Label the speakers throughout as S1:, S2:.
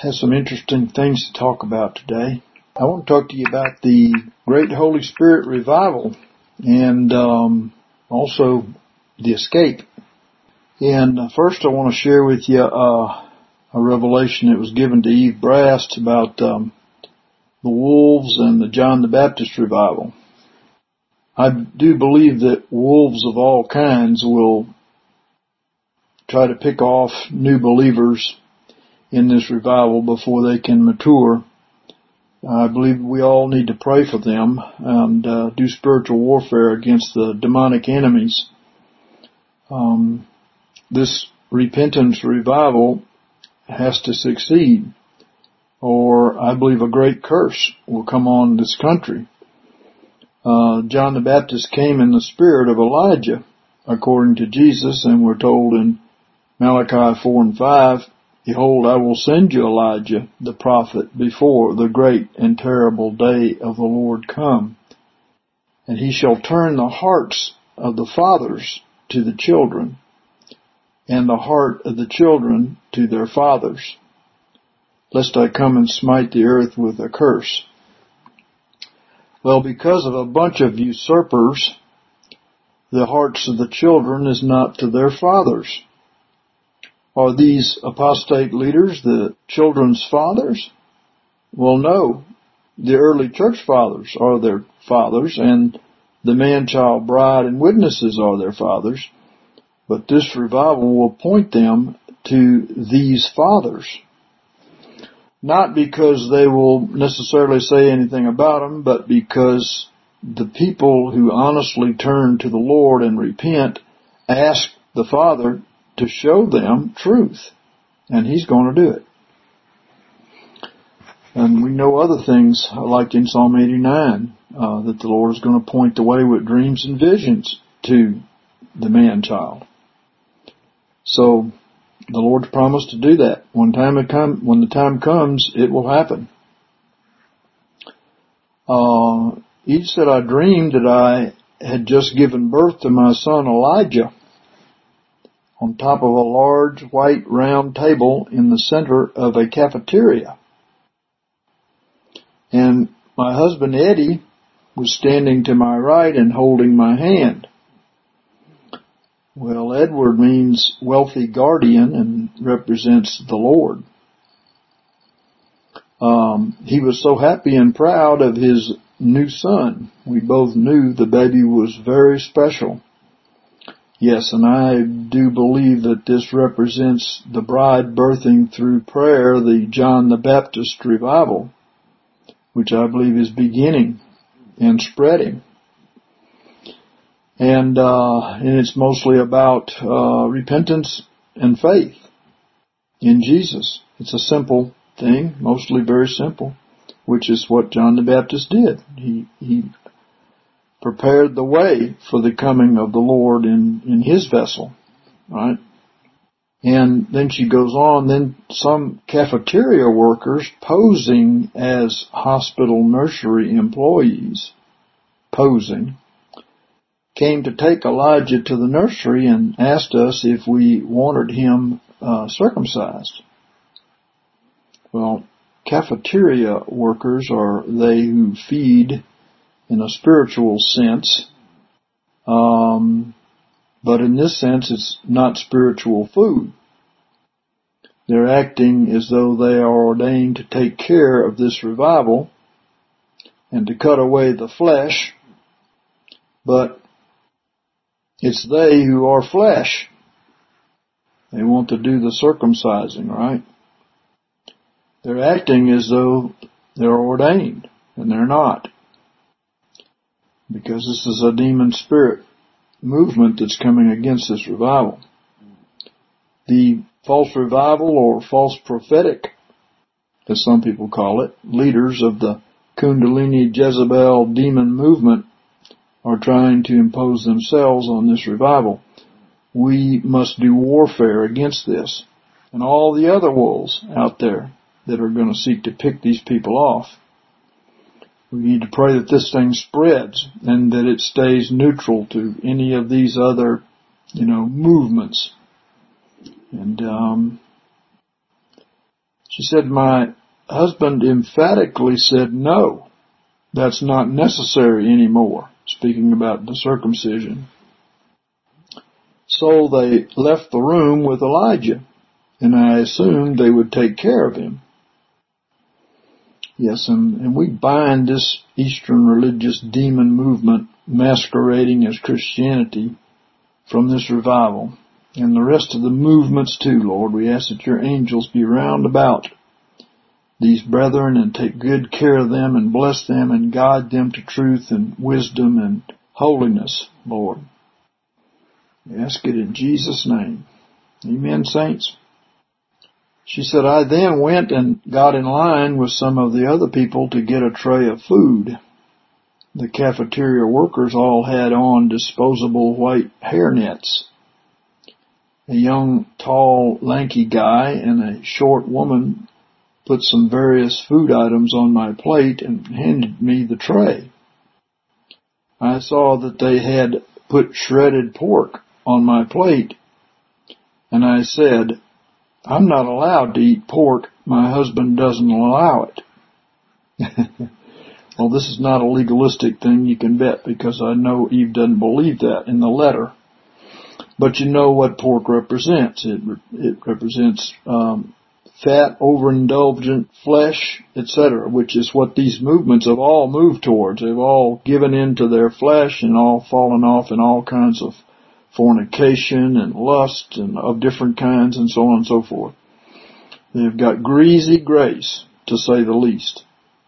S1: has some interesting things to talk about today. I want to talk to you about the Great Holy Spirit Revival and also the escape. And first I want to share with you a revelation that was given to Eve Brast about the wolves and the John the Baptist revival. I do believe that wolves of all kinds will try to pick off new believers in this revival before they can mature. I believe we all need to pray for them and do spiritual warfare against the demonic enemies. This repentance revival has to succeed, or I believe a great curse will come on this country. John the Baptist came in the spirit of Elijah, according to Jesus, and we're told in Malachi 4 and 5, "Behold, I will send you Elijah, the prophet, before the great and terrible day of the Lord come. And he shall turn the hearts of the fathers to the children, and the heart of the children to their fathers, lest I come and smite the earth with a curse." Well, because of a bunch of usurpers, the hearts of the children is not to their fathers. Are these apostate leaders the children's fathers? Well, no. The early church fathers are their fathers, and the man, child, bride, and witnesses are their fathers. But this revival will point them to these fathers. Not because they will necessarily say anything about them, but because the people who honestly turn to the Lord and repent ask the Father to show them truth. And He's going to do it. And we know other things, like in Psalm 89, that the Lord is going to point the way with dreams and visions to the man-child. So, the Lord's promised to do that. When the time comes, it will happen. Eve said, "I dreamed that I had just given birth to my son Elijah on top of a large white round table in the center of a cafeteria. And my husband Eddie was standing to my right and holding my hand." Well, Edward means wealthy guardian and represents the Lord. He was so happy and proud of his new son. We both knew the baby was very special. Yes, and I do believe that this represents the bride birthing through prayer the John the Baptist revival, which I believe is beginning and spreading. And it's mostly about repentance and faith in Jesus. It's a simple thing, mostly very simple, which is what John the Baptist did. He prepared the way for the coming of the Lord in his vessel, right? And then she goes on, then some cafeteria workers posing as hospital nursery employees, came to take Elijah to the nursery and asked us if we wanted him circumcised. Well, cafeteria workers are they who feed in a spiritual sense, but in this sense it's not spiritual food. They're acting as though they are ordained to take care of this revival and to cut away the flesh, but it's they who are flesh. They want to do the circumcising, right? They're acting as though they're ordained, and they're not. Because this is a demon spirit movement that's coming against this revival. The false revival, or false prophetic, as some people call it, leaders of the Kundalini Jezebel demon movement are trying to impose themselves on this revival. We must do warfare against this and all the other wolves out there that are going to seek to pick these people off. We need to pray that this thing spreads and that it stays neutral to any of these other, movements. And She said, my husband emphatically said, no, that's not necessary anymore, speaking about the circumcision. So they left the room with Elijah, and I assumed they would take care of him. Yes, and we bind this Eastern religious demon movement masquerading as Christianity from this revival, and the rest of the movements too, Lord. We ask that your angels be round about these brethren and take good care of them and bless them and guide them to truth and wisdom and holiness, Lord. We ask it in Jesus' name. Amen, saints. She said, I then went and got in line with some of the other people to get a tray of food. The cafeteria workers all had on disposable white hairnets. A young, tall, lanky guy and a short woman put some various food items on my plate and handed me the tray. I saw that they had put shredded pork on my plate, and I said, I'm not allowed to eat pork. My husband doesn't allow it. Well, this is not a legalistic thing, you can bet, because I know Eve doesn't believe that in the letter. But you know what pork represents. It represents fat, overindulgent flesh, etc., which is what these movements have all moved towards. They've all given in to their flesh and all fallen off in all kinds of fornication and lust and of different kinds and so on and so forth. They've got greasy grace, to say the least.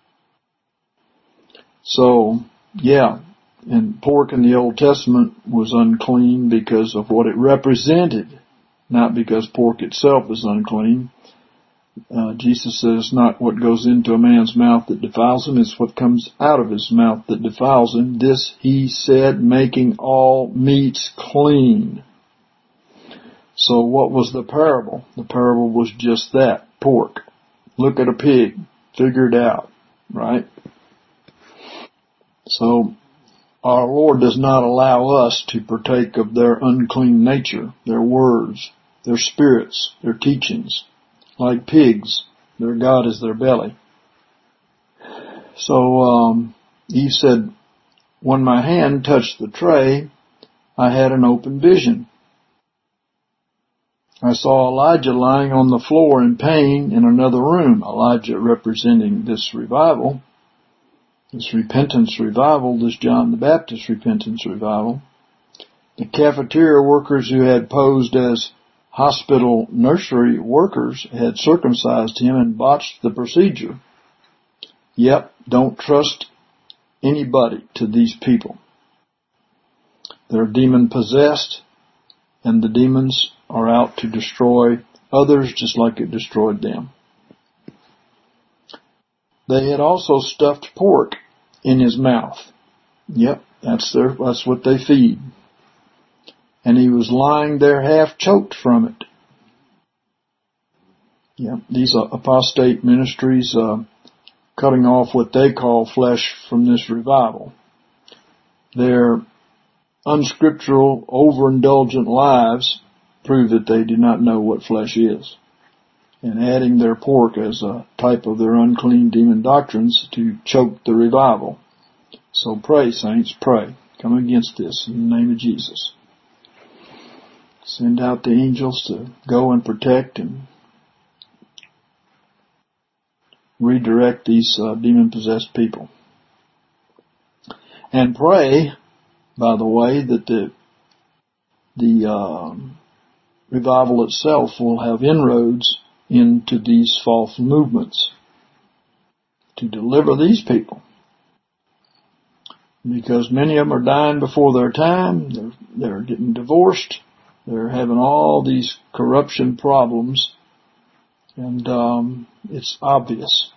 S1: So, yeah, and pork in the Old Testament was unclean because of what it represented, not because pork itself is unclean. Jesus says not what goes into a man's mouth that defiles him, it's what comes out of his mouth that defiles him. This he said, making all meats clean. So what was the parable? The parable was just that, pork. Look at a pig, figure it out, right? So our Lord does not allow us to partake of their unclean nature, their words, their spirits, their teachings. Like pigs, their God is their belly. So Eve said, when my hand touched the tray, I had an open vision. I saw Elijah lying on the floor in pain in another room. Elijah representing this revival, this repentance revival, this John the Baptist repentance revival. The cafeteria workers who had posed as hospital nursery workers had circumcised him and botched the procedure. Yep, don't trust anybody to these people. They're demon possessed, and the demons are out to destroy others just like it destroyed them. They had also stuffed pork in his mouth. Yep, that's what they feed. And he was lying there half choked from it. Yeah, these are apostate ministries cutting off what they call flesh from this revival. Their unscriptural, overindulgent lives prove that they do not know what flesh is. And adding their pork as a type of their unclean demon doctrines to choke the revival. So pray, saints, pray. Come against this in the name of Jesus. Send out the angels to go and protect and redirect these demon-possessed people. And pray, by the way, that the revival itself will have inroads into these false movements to deliver these people. Because many of them are dying before their time, they're getting divorced, they're having all these corruption problems, and it's obvious.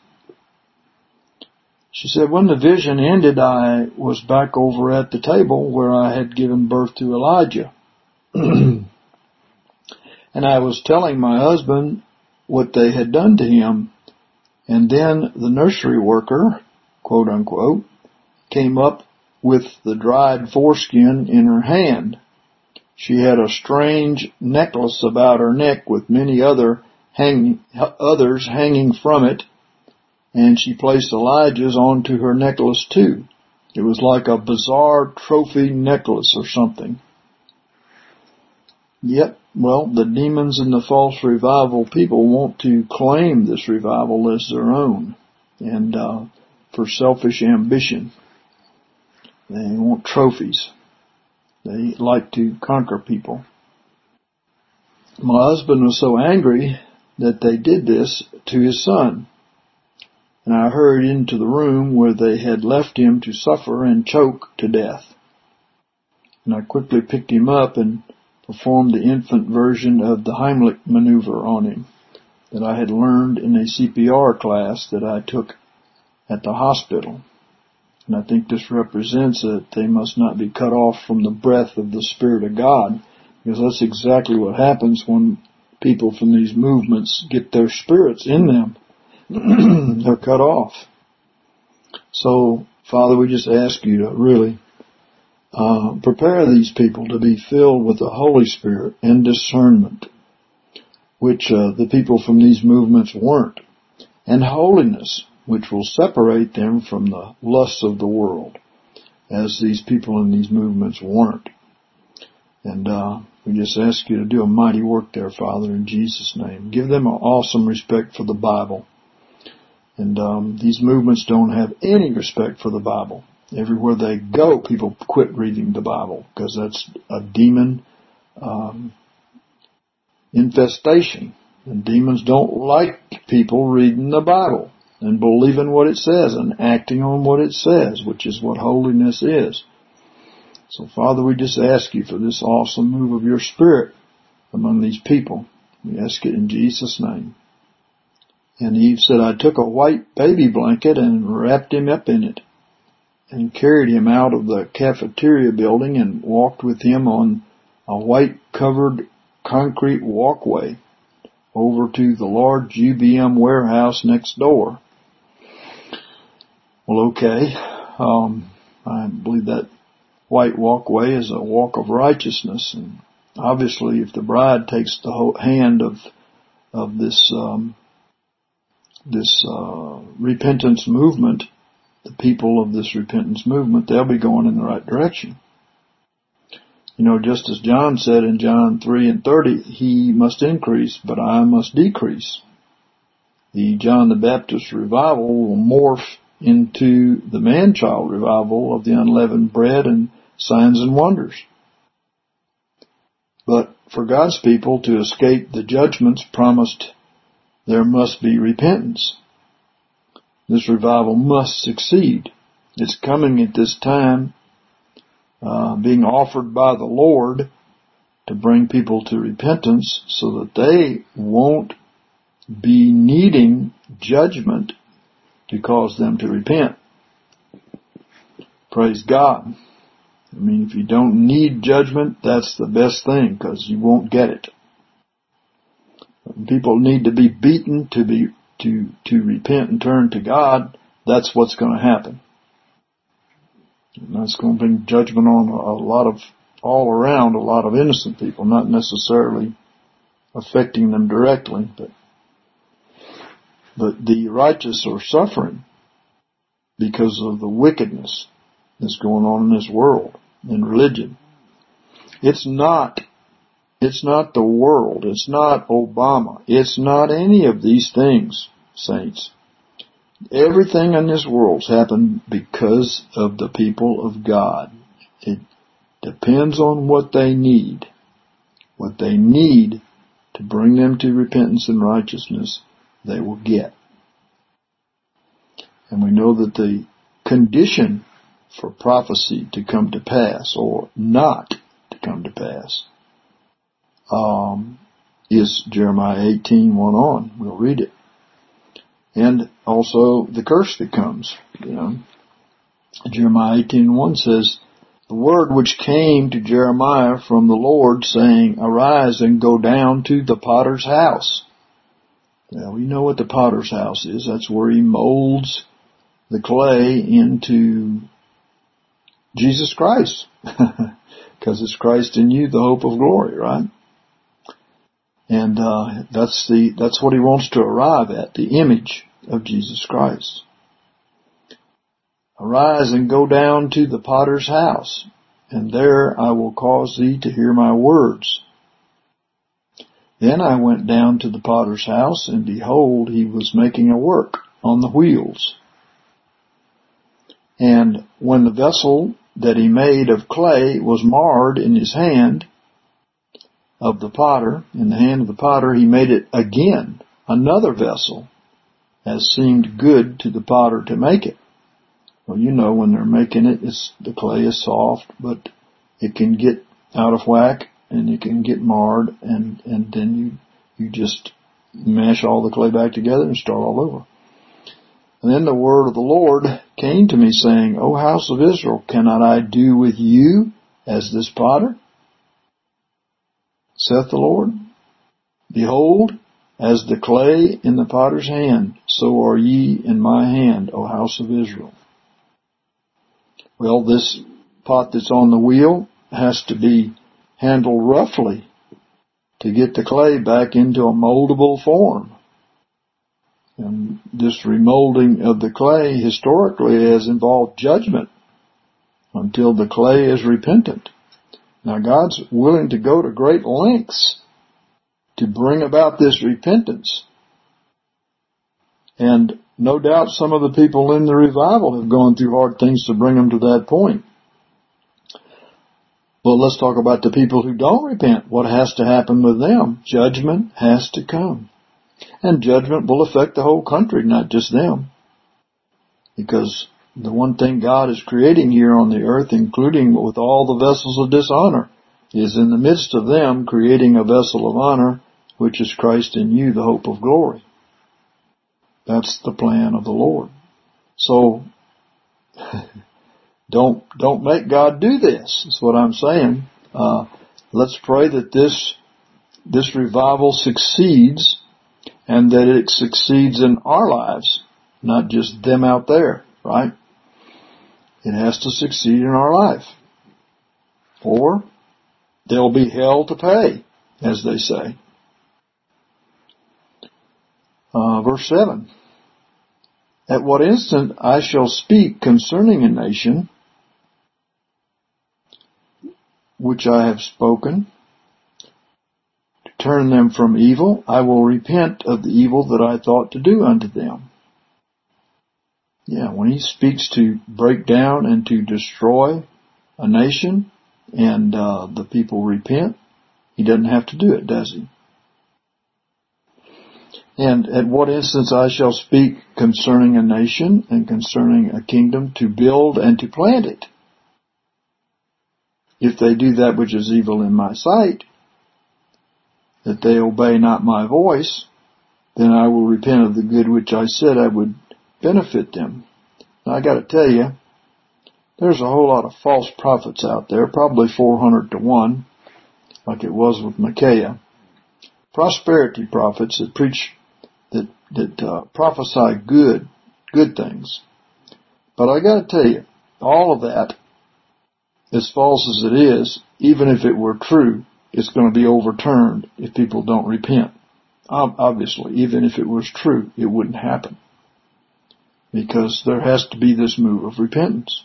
S1: She said, when the vision ended, I was back over at the table where I had given birth to Elijah. And I was telling my husband what they had done to him. And then the nursery worker, quote unquote, came up with the dried foreskin in her hand. She had a strange necklace about her neck with many other others hanging from it, and she placed Elijah's onto her necklace too. It was like a bizarre trophy necklace or something. Yep, well, the demons and the false revival people want to claim this revival as their own, and for selfish ambition. They want trophies. They like to conquer people. My husband was so angry that they did this to his son, and I hurried into the room where they had left him to suffer and choke to death. And I quickly picked him up and performed the infant version of the Heimlich maneuver on him that I had learned in a CPR class that I took at the hospital. And I think this represents that they must not be cut off from the breath of the Spirit of God, because that's exactly what happens when people from these movements get their spirits in them. They're cut off. So, Father, we just ask you to really prepare these people to be filled with the Holy Spirit and discernment, which the people from these movements weren't, and holiness, which will separate them from the lusts of the world, as these people in these movements weren't. And we just ask you to do a mighty work there, Father, in Jesus' name. Give them an awesome respect for the Bible. And these movements don't have any respect for the Bible. Everywhere they go, people quit reading the Bible because that's a demon infestation. And demons don't like people reading the Bible and believing what it says and acting on what it says, which is what holiness is. So, Father, we just ask you for this awesome move of your Spirit among these people. We ask it in Jesus' name. And Eve said, I took a white baby blanket and wrapped him up in it and carried him out of the cafeteria building and walked with him on a white covered concrete walkway over to the large UBM warehouse next door. Well, okay. I believe that white walkway is a walk of righteousness, and obviously if the bride takes the hand of this repentance movement, the people of this repentance movement, they'll be going in the right direction. You know, just as John said in John 3:30, he must increase, but I must decrease. The John the Baptist revival will morph into the man-child revival of the unleavened bread and signs and wonders. But for God's people to escape the judgments promised, there must be repentance. This revival must succeed. It's coming at this time, being offered by the Lord to bring people to repentance so that they won't be needing judgment to cause them to repent. Praise God. I mean, if you don't need judgment, that's the best thing, because you won't get it. People need to be beaten to repent and turn to God. That's what's going to happen. And that's going to bring judgment on all around a lot of innocent people, not necessarily affecting them directly, but the righteous are suffering because of the wickedness that's going on in this world, in religion. It's not the world. It's not Obama. It's not any of these things, saints. Everything in this world's happened because of the people of God. It depends on what they need. What they need to bring them to repentance and righteousness, they will get. And we know that the condition for prophecy to come to pass, or not to come to pass, is Jeremiah 18:1 on. We'll read it. And also the curse that comes, Jeremiah 18:1 says, the word which came to Jeremiah from the Lord, saying, arise and go down to the potter's house. Now, we know what the potter's house is. That's where he molds the clay into Jesus Christ. Because it's Christ in you, the hope of glory, right? And that's what he wants to arrive at, the image of Jesus Christ. Arise and go down to the potter's house, and there I will cause thee to hear my words. Then I went down to the potter's house, and behold, he was making a work on the wheels. And when the vessel that he made of clay was marred in his hand of the potter, in the hand of the potter, he made it again, another vessel, as seemed good to the potter to make it. Well, you know, when they're making it, the clay is soft, but it can get out of whack and it can get marred, and then you just mash all the clay back together and start all over. And then the word of the Lord came to me, saying, O house of Israel, cannot I do with you as this potter? Saith the Lord, behold, as the clay in the potter's hand, so are ye in my hand, O house of Israel. Well, this pot that's on the wheel has to be handled roughly to get the clay back into a moldable form. And this remolding of the clay historically has involved judgment until the clay is repentant. Now, God's willing to go to great lengths to bring about this repentance. And no doubt some of the people in the revival have gone through hard things to bring them to that point. But let's talk about the people who don't repent. What has to happen with them? Judgment has to come. And judgment will affect the whole country, not just them. Because the one thing God is creating here on the earth, including with all the vessels of dishonor, is in the midst of them creating a vessel of honor, which is Christ in you, the hope of glory. That's the plan of the Lord. So, don't make God do this. That's what I'm saying. Let's pray that this revival succeeds, and that it succeeds in our lives, not just them out there, right? It has to succeed in our life. Or there'll be hell to pay, as they say. Verse 7. At what instant I shall speak concerning a nation which I have spoken, to turn them from evil, I will repent of the evil that I thought to do unto them. Yeah, when he speaks to break down and to destroy a nation, and the people repent, he doesn't have to do it, does he? And at what instance I shall speak concerning a nation and concerning a kingdom to build and to plant it. If they do that which is evil in my sight, that they obey not my voice, then I will repent of the good which I said I would benefit them. Now I got to tell you, there's a whole lot of false prophets out there, probably 400 to 1, like it was with Micaiah. Prosperity prophets that preach, that prophesy good things. But I got to tell you, all of that, as false as it is, even if it were true, it's going to be overturned if people don't repent. Obviously, even if it was true, it wouldn't happen. Because there has to be this move of repentance.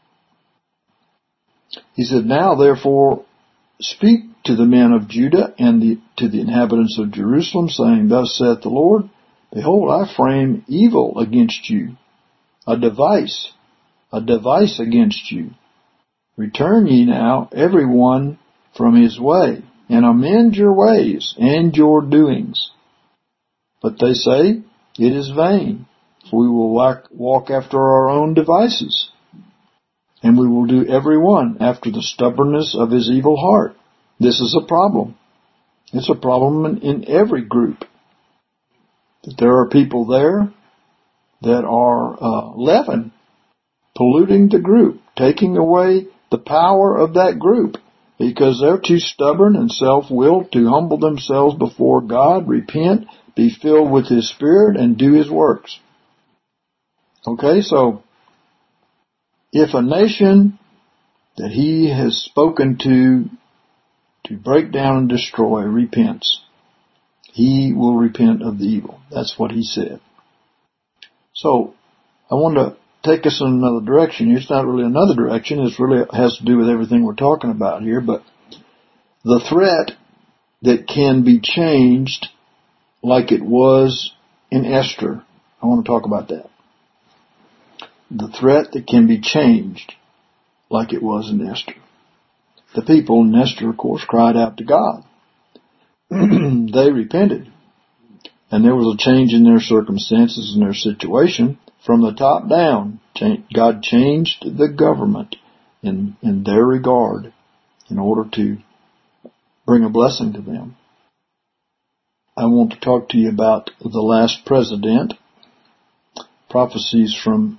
S1: He said, now therefore speak to the men of Judah and to the inhabitants of Jerusalem, saying, Thus saith the Lord, Behold, I frame evil against you, a device against you. Return ye now, every one from his way, and amend your ways and your doings. But they say, it is vain, for we will walk after our own devices, and we will do every one after the stubbornness of his evil heart. This is a problem. It's a problem in every group. That there are people there that are leaven, polluting the group, taking away the power of that group, because they're too stubborn and self-willed to humble themselves before God, repent, be filled with His Spirit, and do His works. Okay, so if a nation that He has spoken to break down and destroy repents, he will repent of the evil. That's what he said. So, I want to take us in another direction. It's not really another direction. It really has to do with everything we're talking about here. But the threat that can be changed like it was in Esther. I want to talk about that. The threat that can be changed like it was in Esther. The people in Esther, of course, cried out to God. They repented. And there was a change in their circumstances and their situation from the top down. God changed the government in their regard in order to bring a blessing to them. I want to talk to you about the last president. Prophecies from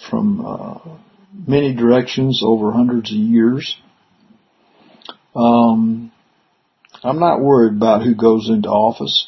S1: many directions over hundreds of years. I'm not worried about who goes into office.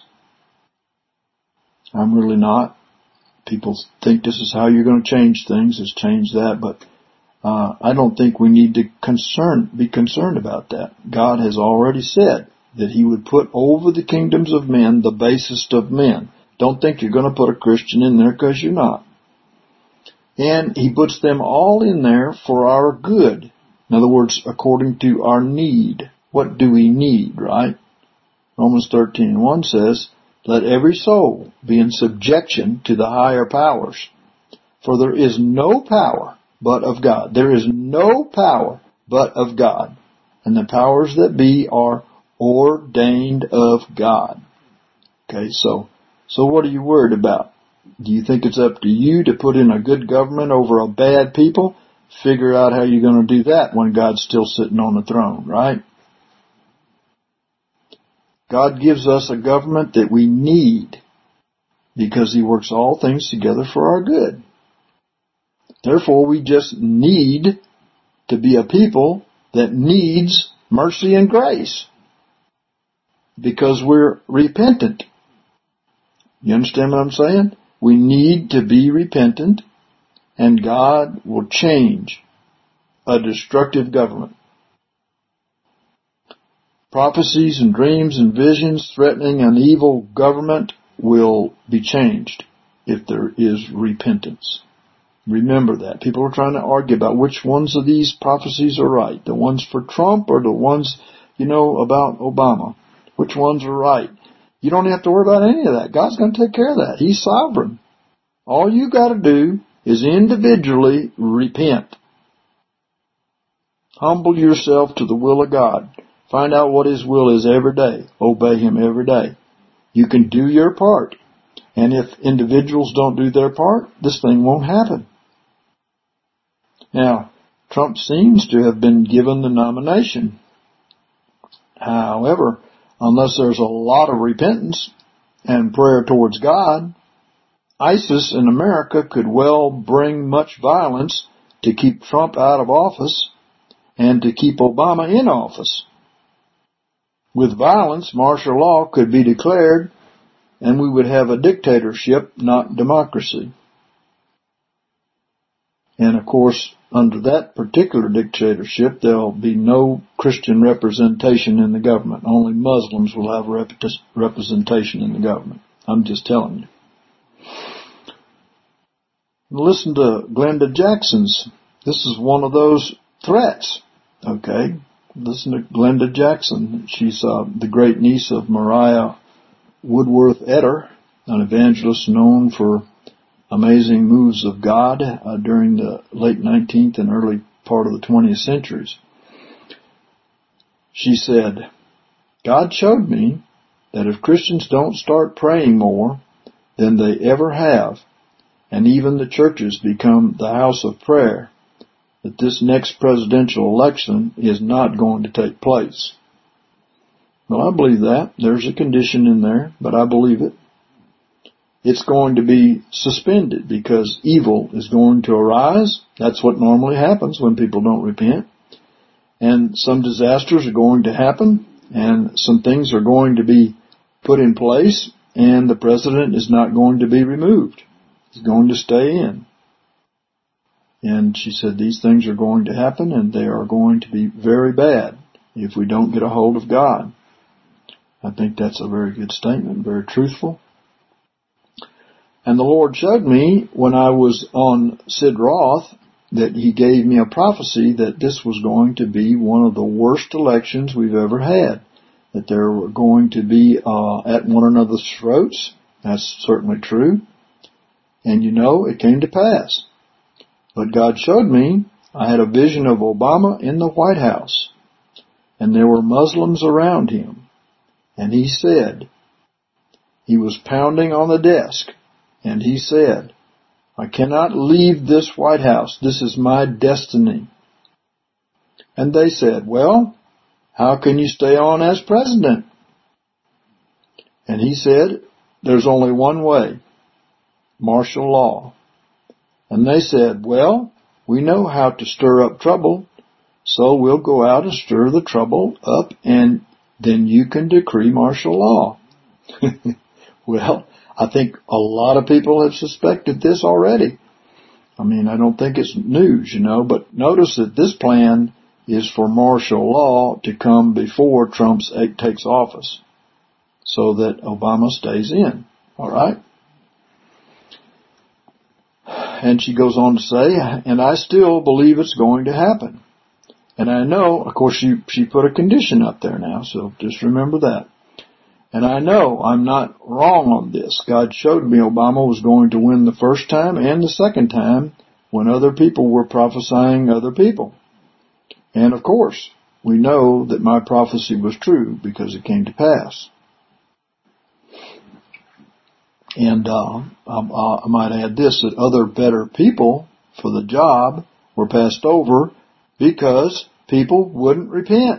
S1: I'm really not. People think this is how you're going to change things, is change that, but I don't think we need to be concerned about that. God has already said that he would put over the kingdoms of men the basest of men. Don't think you're going to put a Christian in there, because you're not. And he puts them all in there for our good. In other words, according to our need. What do we need, right? Romans 13:1 says, let every soul be in subjection to the higher powers. For there is no power but of God. There is no power but of God. And the powers that be are ordained of God. Okay, so what are you worried about? Do you think it's up to you to put in a good government over a bad people? Figure out how you're going to do that when God's still sitting on the throne, right? God gives us a government that we need because he works all things together for our good. Therefore, we just need to be a people that needs mercy and grace because we're repentant. You understand what I'm saying? We need to be repentant, and God will change a destructive government. Prophecies and dreams and visions threatening an evil government will be changed if there is repentance. Remember that. People are trying to argue about which ones of these prophecies are right. The ones for Trump or the ones, about Obama. Which ones are right? You don't have to worry about any of that. God's going to take care of that. He's sovereign. All you got to do is individually repent. Humble yourself to the will of God. Find out what his will is every day. Obey him every day. You can do your part. And if individuals don't do their part, this thing won't happen. Now, Trump seems to have been given the nomination. However, unless there's a lot of repentance and prayer towards God, ISIS in America could well bring much violence to keep Trump out of office and to keep Obama in office. With violence, martial law could be declared, and we would have a dictatorship, not democracy. And of course, under that particular dictatorship, there'll be no Christian representation in the government. Only Muslims will have representation in the government. I'm just telling you. Listen to Glenda Jackson's. This is one of those threats. Okay? Listen to Glenda Jackson. She's the great niece of Mariah Woodworth Etter, an evangelist known for amazing moves of God during the late 19th and early part of the 20th centuries. She said, God showed me that if Christians don't start praying more than they ever have, and even the churches become the house of prayer, that this next presidential election is not going to take place. Well, I believe that. There's a condition in there, but I believe it. It's going to be suspended because evil is going to arise. That's what normally happens when people don't repent. And some disasters are going to happen, and some things are going to be put in place, and the president is not going to be removed. He's going to stay in. And she said these things are going to happen, and they are going to be very bad if we don't get a hold of God. I think that's a very good statement, very truthful. And the Lord showed me when I was on Sid Roth that He gave me a prophecy that this was going to be one of the worst elections we've ever had. That they were going to be at one another's throats. That's certainly true. And it came to pass. But God showed me, I had a vision of Obama in the White House. And there were Muslims around him. And he said, he was pounding on the desk. And he said, I cannot leave this White House. This is my destiny. And they said, well, how can you stay on as president? And he said, there's only one way, martial law. And they said, well, we know how to stir up trouble, so we'll go out and stir the trouble up, and then you can decree martial law. Well, I think a lot of people have suspected this already. I mean, I don't think it's news, but notice that this plan is for martial law to come before Trump takes office so that Obama stays in. All right? And she goes on to say, and I still believe it's going to happen. And I know, of course, she put a condition up there now, so just remember that. And I know I'm not wrong on this. God showed me Obama was going to win the first time and the second time when other people were prophesying other people. And of course, we know that my prophecy was true because it came to pass. And I might add this, that other better people for the job were passed over because people wouldn't repent.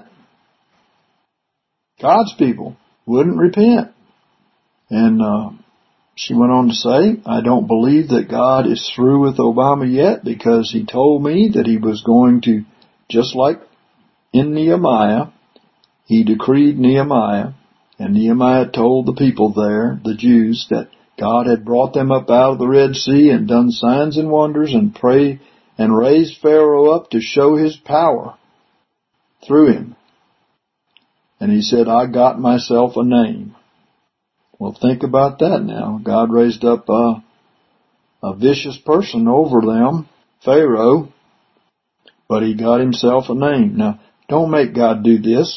S1: God's people wouldn't repent. And she went on to say, I don't believe that God is through with Obama yet because He told me that He was going to, just like in Nehemiah, He decreed Nehemiah, and Nehemiah told the people there, the Jews, that God had brought them up out of the Red Sea and done signs and wonders and raised Pharaoh up to show his power through him. And he said, I got myself a name. Well, think about that now. God raised up a vicious person over them, Pharaoh, but he got himself a name. Now, don't make God do this.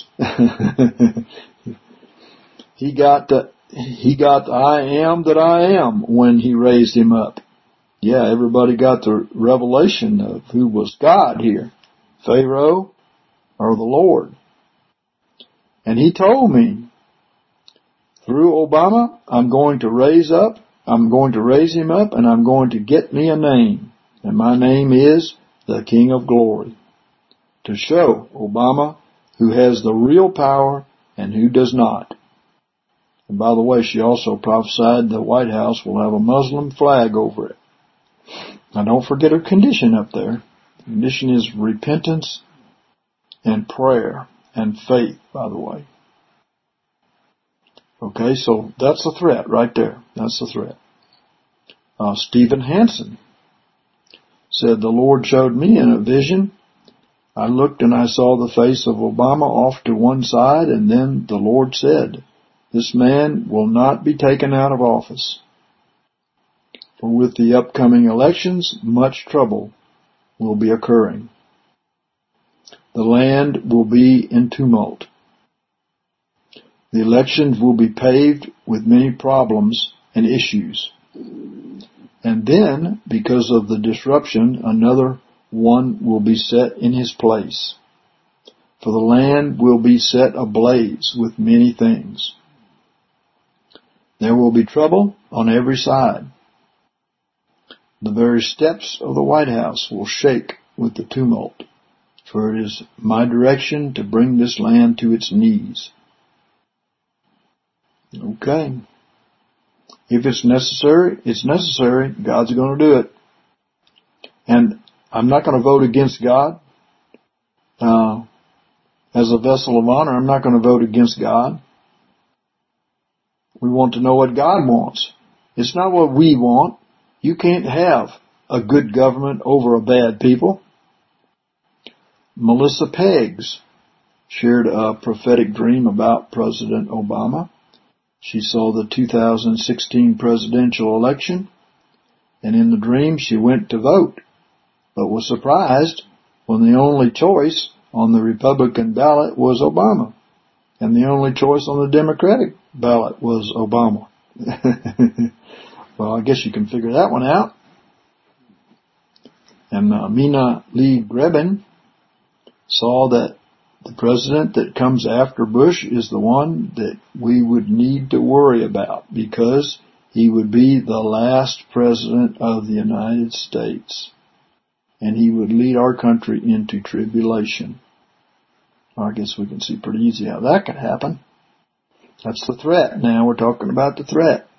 S1: He got I am that I am when he raised him up. Yeah, everybody got the revelation of who was God here, Pharaoh or the Lord. And he told me, through Obama, I'm going to raise him up, and I'm going to get me a name. And my name is the King of Glory. To show Obama who has the real power and who does not. And by the way, she also prophesied the White House will have a Muslim flag over it. Now don't forget her condition up there. The condition is repentance and prayer and faith, by the way. Okay, so that's a threat right there. That's the threat. Stephen Hansen said, the Lord showed me in a vision. I looked and I saw the face of Obama off to one side, and then the Lord said, this man will not be taken out of office. For with the upcoming elections, much trouble will be occurring. The land will be in tumult. The elections will be paved with many problems and issues. And then, because of the disruption, another one will be set in his place. For the land will be set ablaze with many things. There will be trouble on every side. The very steps of the White House will shake with the tumult, for it is my direction to bring this land to its knees. Okay. If it's necessary, it's necessary. God's going to do it. And I'm not going to vote against God. As a vessel of honor, I'm not going to vote against God. We want to know what God wants. It's not what we want. You can't have a good government over a bad people. Melissa Peggs shared a prophetic dream about President Obama. She saw the 2016 presidential election, and in the dream she went to vote, but was surprised when the only choice on the Republican ballot was Obama, and the only choice on the Democratic ballot was Obama. Well, I guess you can figure that one out. And Mina Lee Grebin saw that the president that comes after Bush is the one that we would need to worry about, because he would be the last president of the United States, and he would lead our country into tribulation. Well, I guess we can see pretty easy how that could happen. That's the threat. Now we're talking about the threat.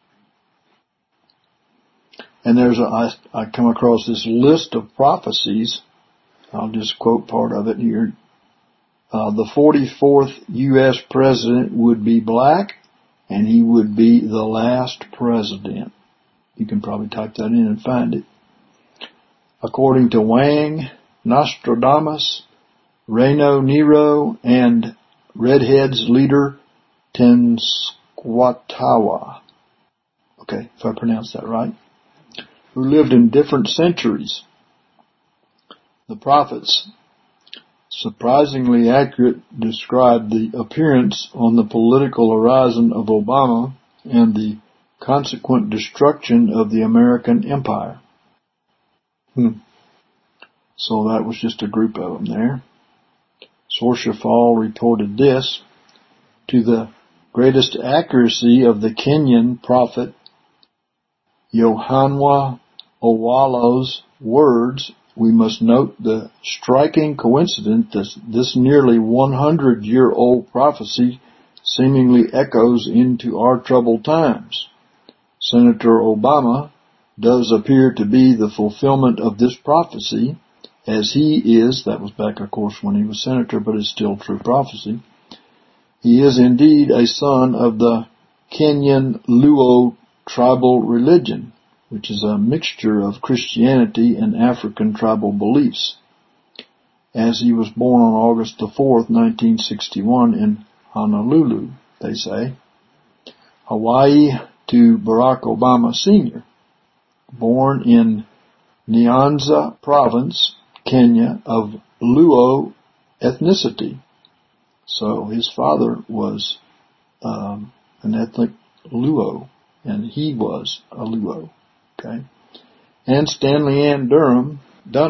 S1: And I come across this list of prophecies. I'll just quote part of it here. The 44th U.S. president would be black, and he would be the last president. You can probably type that in and find it. According to Wang, Nostradamus, Reno Nero, and Redhead's leader, Tenskwatawa. Okay, if I pronounced that right. Who lived in different centuries. The prophets, surprisingly accurate, described the appearance on the political horizon of Obama and the consequent destruction of the American empire. So that was just a group of them there. Sorshafal reported this: to the greatest accuracy of the Kenyan prophet Yohanwa Owalo's words, we must note the striking coincidence that this nearly 100-year-old prophecy seemingly echoes into our troubled times. Senator Obama does appear to be the fulfillment of this prophecy, as he is, that was back of course when he was senator, but it's still true prophecy. He is indeed a son of the Kenyan Luo tribal religion, which is a mixture of Christianity and African tribal beliefs, as he was born on August the 4th, 1961 in Honolulu, they say, Hawaii, to Barack Obama Sr., born in Nyanza Province, Kenya, of Luo ethnicity. So his father was an ethnic Luo, and he was a Luo. Okay. And Stanley Ann Dunham,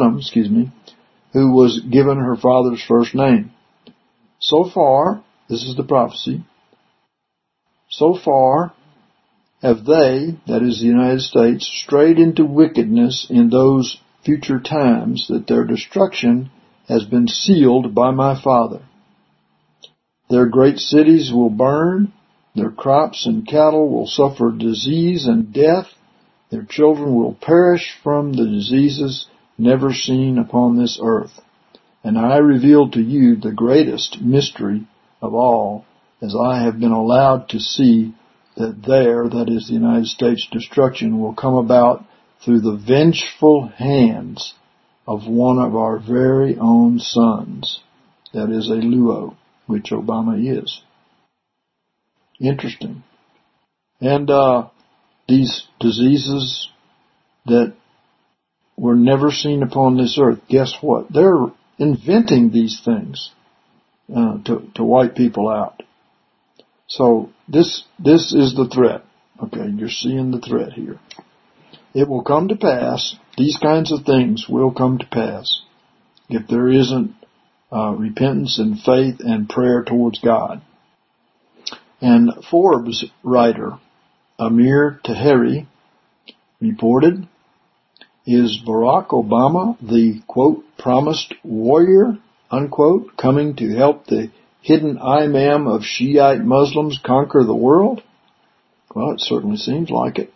S1: who was given her father's first name. So far, this is the prophecy, so far have they, that is the United States, strayed into wickedness in those future times that their destruction has been sealed by my Father. Their great cities will burn, their crops and cattle will suffer disease and death, their children will perish from the diseases never seen upon this earth. And I reveal to you the greatest mystery of all, as I have been allowed to see that that is the United States destruction, will come about through the vengeful hands of one of our very own sons, that is a Luo, which Obama is. Interesting. And these diseases that were never seen upon this earth, guess what? They're inventing these things to wipe people out. So this is the threat. Okay, you're seeing the threat here. It will come to pass. These kinds of things will come to pass if there isn't repentance and faith and prayer towards God. And Forbes writer Amir Taheri reported, is Barack Obama the, quote, promised warrior, unquote, coming to help the hidden imam of Shiite Muslims conquer the world? Well, it certainly seems like it.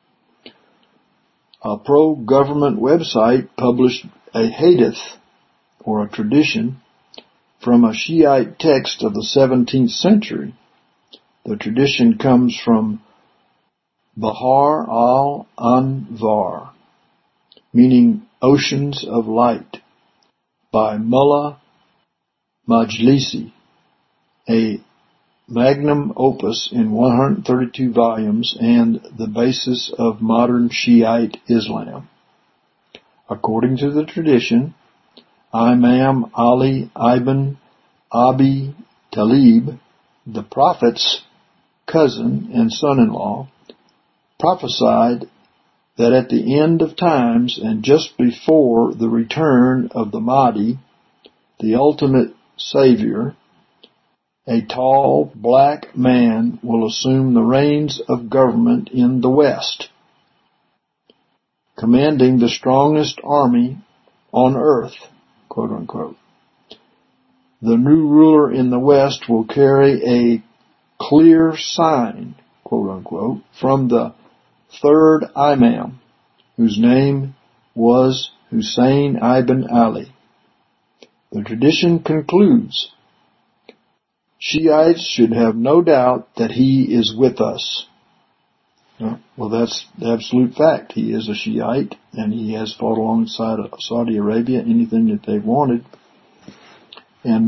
S1: A pro-government website published a hadith, or a tradition, from a Shiite text of the 17th century. The tradition comes from Bahar al-Anvar, meaning oceans of light, by Mullah Majlisi, a magnum opus in 132 volumes and the basis of modern Shiite Islam. According to the tradition, Imam Ali ibn Abi Talib, the Prophet's cousin and son-in-law, prophesied that at the end of times and just before the return of the Mahdi, the ultimate Savior, a tall black man will assume the reins of government in the West, commanding the strongest army on earth, quote unquote. The new ruler in the West will carry a clear sign, quote unquote, from the third Imam, whose name was Hussein ibn Ali. The tradition concludes, Shiites should have no doubt that he is with us. Well, that's the absolute fact. He is a Shiite, and he has fought alongside Saudi Arabia, anything that they've wanted. And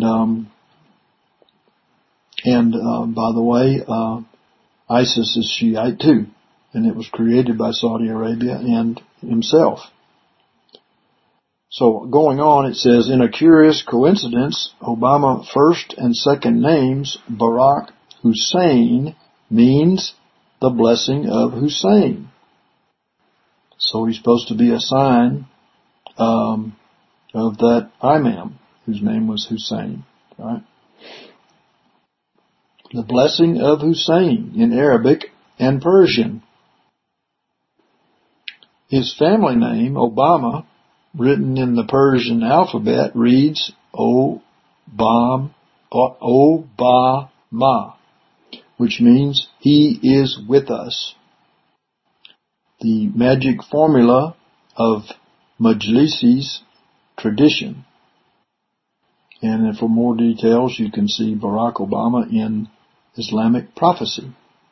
S1: by the way, ISIS is Shiite too, and it was created by Saudi Arabia and himself. So going on, it says, in a curious coincidence, Obama first and second names, Barack Hussein, means the blessing of Hussein. So he's supposed to be a sign of that Imam, whose name was Hussein, right? The blessing of Hussein in Arabic and Persian. His family name, Obama, written in the Persian alphabet, reads Obama, which means he is with us. The magic formula of Majlisi's tradition. And for more details, you can see Barack Obama in Islamic Prophecy, ?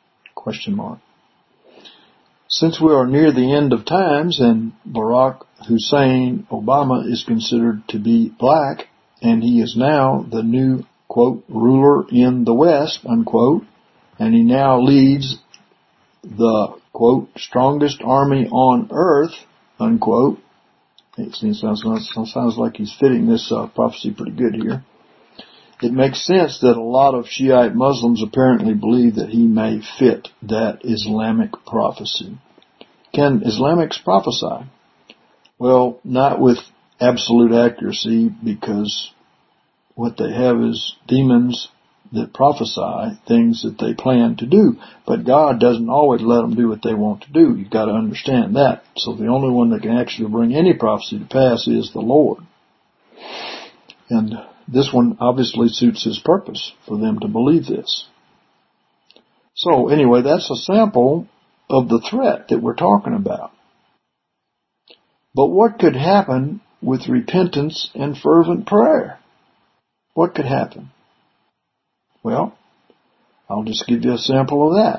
S1: Since we are near the end of times and Barack Hussein Obama is considered to be black, and he is now the new, quote, ruler in the West, unquote, and he now leads the, quote, strongest army on earth, unquote. It sounds like he's fitting this prophecy pretty good here. It makes sense that a lot of Shiite Muslims apparently believe that he may fit that Islamic prophecy. Can Islamics prophesy? Well, not with absolute accuracy, because what they have is demons that prophesy things that they plan to do. But God doesn't always let them do what they want to do. You've got to understand that. So the only one that can actually bring any prophecy to pass is the Lord. And this one obviously suits his purpose for them to believe this. So anyway, that's a sample of the threat that we're talking about. But what could happen with repentance and fervent prayer? What could happen? Well, I'll just give you a sample of that.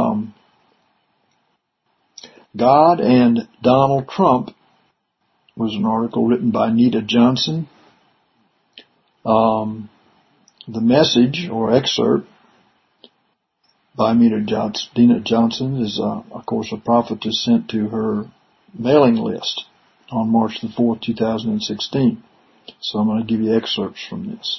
S1: God and Donald Trump was an article written by Nita Johnson. The message or excerpt by Nita Johnson is, of course, a prophetess sent to her mailing list on March the 4th, 2016. So I'm going to give you excerpts from this.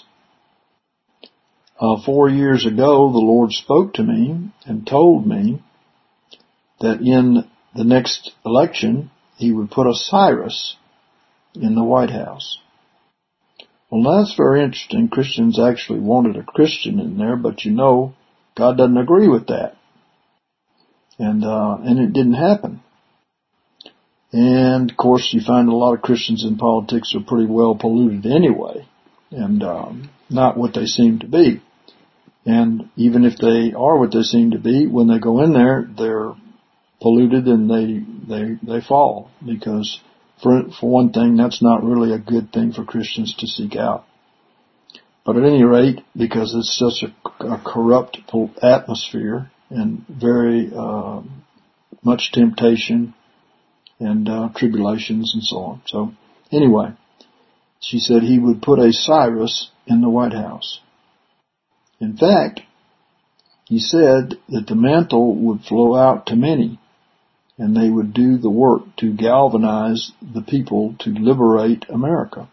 S1: 4 years ago, the Lord spoke to me and told me that in the next election, He would put a Cyrus in the White House. Well, that's very interesting. Christians actually wanted a Christian in there, but you know, God doesn't agree with that. And it didn't happen. And of course, you find a lot of Christians in politics are pretty well polluted anyway, and not what they seem to be. And even if they are what they seem to be, when they go in there, they're polluted and they fall, because for one thing, that's not really a good thing for Christians to seek out. But at any rate, because it's such a corrupt atmosphere and very much temptation and tribulations and so on. So anyway, she said He would put a Cyrus in the White House. In fact, he said that the mantle would flow out to many, and they would do the work to galvanize the people to liberate America.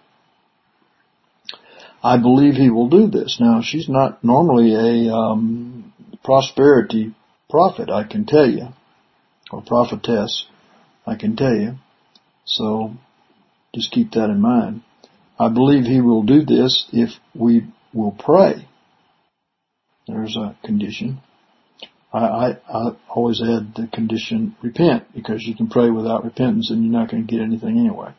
S1: I believe he will do this. Now, she's not normally a prosperity prophet, I can tell you, or prophetess, I can tell you. So just keep that in mind. I believe he will do this if we will pray. There's a condition. I always add the condition, repent, because you can pray without repentance and you're not going to get anything anyway.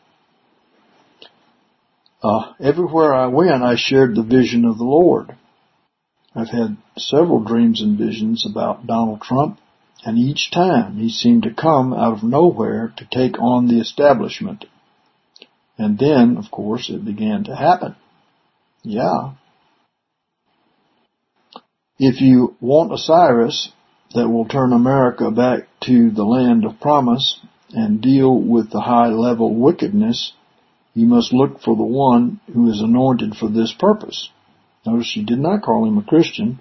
S1: Everywhere I went, I shared the vision of the Lord. I've had several dreams and visions about Donald Trump, and each time he seemed to come out of nowhere to take on the establishment. And then, of course, it began to happen. Yeah. If you want a Cyrus that will turn America back to the land of promise and deal with the high-level wickedness, you must look for the one who is anointed for this purpose. Notice she did not call him a Christian.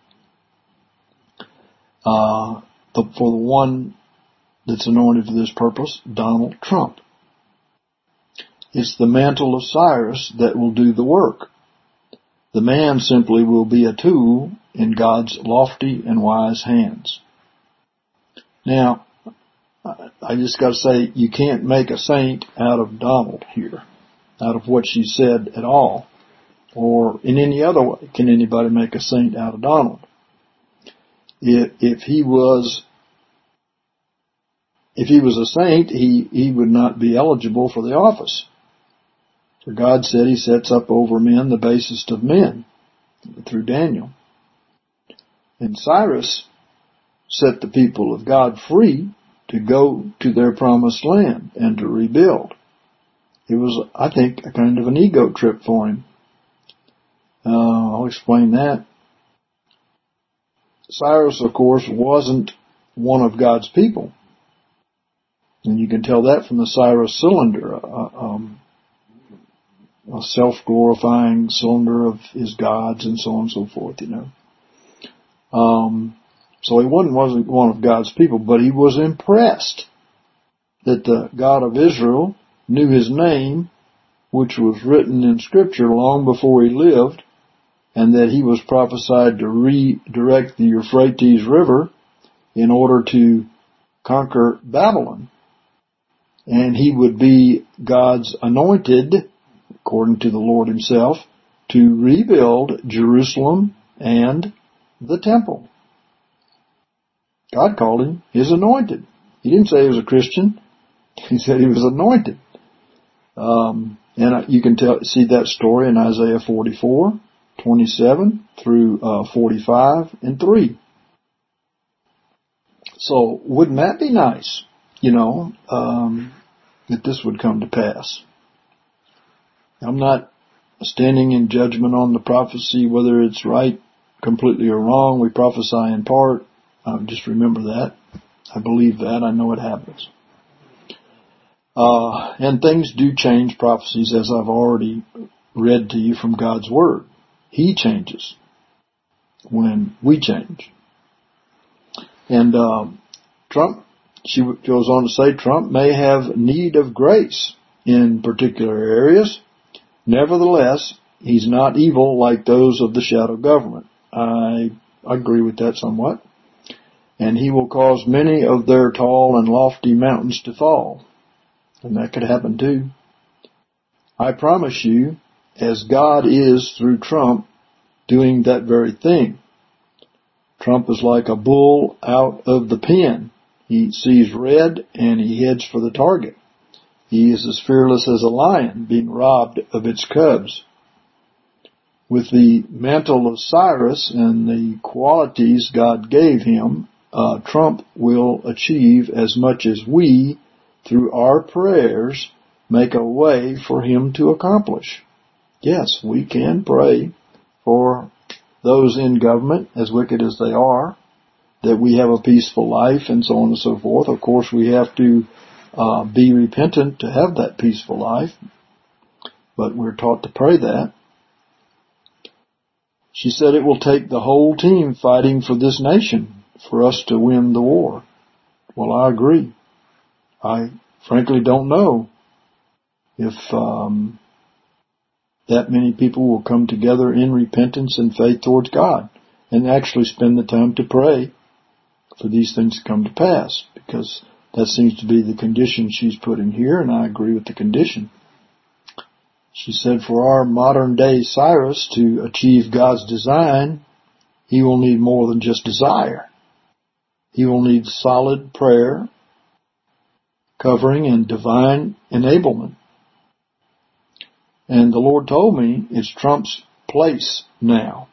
S1: For the one that's anointed for this purpose, Donald Trump. It's the mantle of Cyrus that will do the work. The man simply will be a tool in God's lofty and wise hands. Now, I just got to say, you can't make a saint out of Donald here, out of what she said at all, or in any other way. Can anybody make a saint out of Donald? If he was a saint, he would not be eligible for the office. For God said he sets up over men the basest of men, through Daniel. And Cyrus set the people of God free to go to their promised land and to rebuild. It was, I think, a kind of an ego trip for him. I'll explain that. Cyrus, of course, wasn't one of God's people. And you can tell that from the Cyrus cylinder, a self-glorifying cylinder of his gods and so on and so forth, you know. So he wasn't one of God's people, but he was impressed that the God of Israel knew his name, which was written in Scripture long before he lived, and that he was prophesied to redirect the Euphrates River in order to conquer Babylon. And he would be God's anointed, according to the Lord himself, to rebuild Jerusalem and the temple. God called him his anointed. He didn't say he was a Christian. He said he was anointed. And you can see that story in Isaiah 44:27 through 45:3. So wouldn't that be nice, that this would come to pass? I'm not standing in judgment on the prophecy, whether it's right completely or wrong. We prophesy in part. Just remember that. I believe that. I know it happens. And things do change prophecies, as I've already read to you from God's Word. He changes when we change. And Trump, she goes on to say, Trump may have need of grace in particular areas. Nevertheless, he's not evil like those of the shadow government. I agree with that somewhat. And he will cause many of their tall and lofty mountains to fall. And that could happen too. I promise you, as God is through Trump doing that very thing. Trump is like a bull out of the pen. He sees red and he heads for the target. He is as fearless as a lion being robbed of its cubs. With the mantle of Cyrus and the qualities God gave him, Trump will achieve as much as we, through our prayers, make a way for him to accomplish. Yes, we can pray for those in government, as wicked as they are, that we have a peaceful life and so on and so forth. Of course, we have to be repentant to have that peaceful life, but we're taught to pray that. She said it will take the whole team fighting for this nation for us to win the war. Well, I agree. I frankly don't know if that many people will come together in repentance and faith towards God and actually spend the time to pray for these things to come to pass, because that seems to be the condition she's put in here, and I agree with the condition. She said for our modern day Cyrus to achieve God's design, he will need more than just desire. He will need solid prayer, covering, and divine enablement. And the Lord told me it's Trump's place now.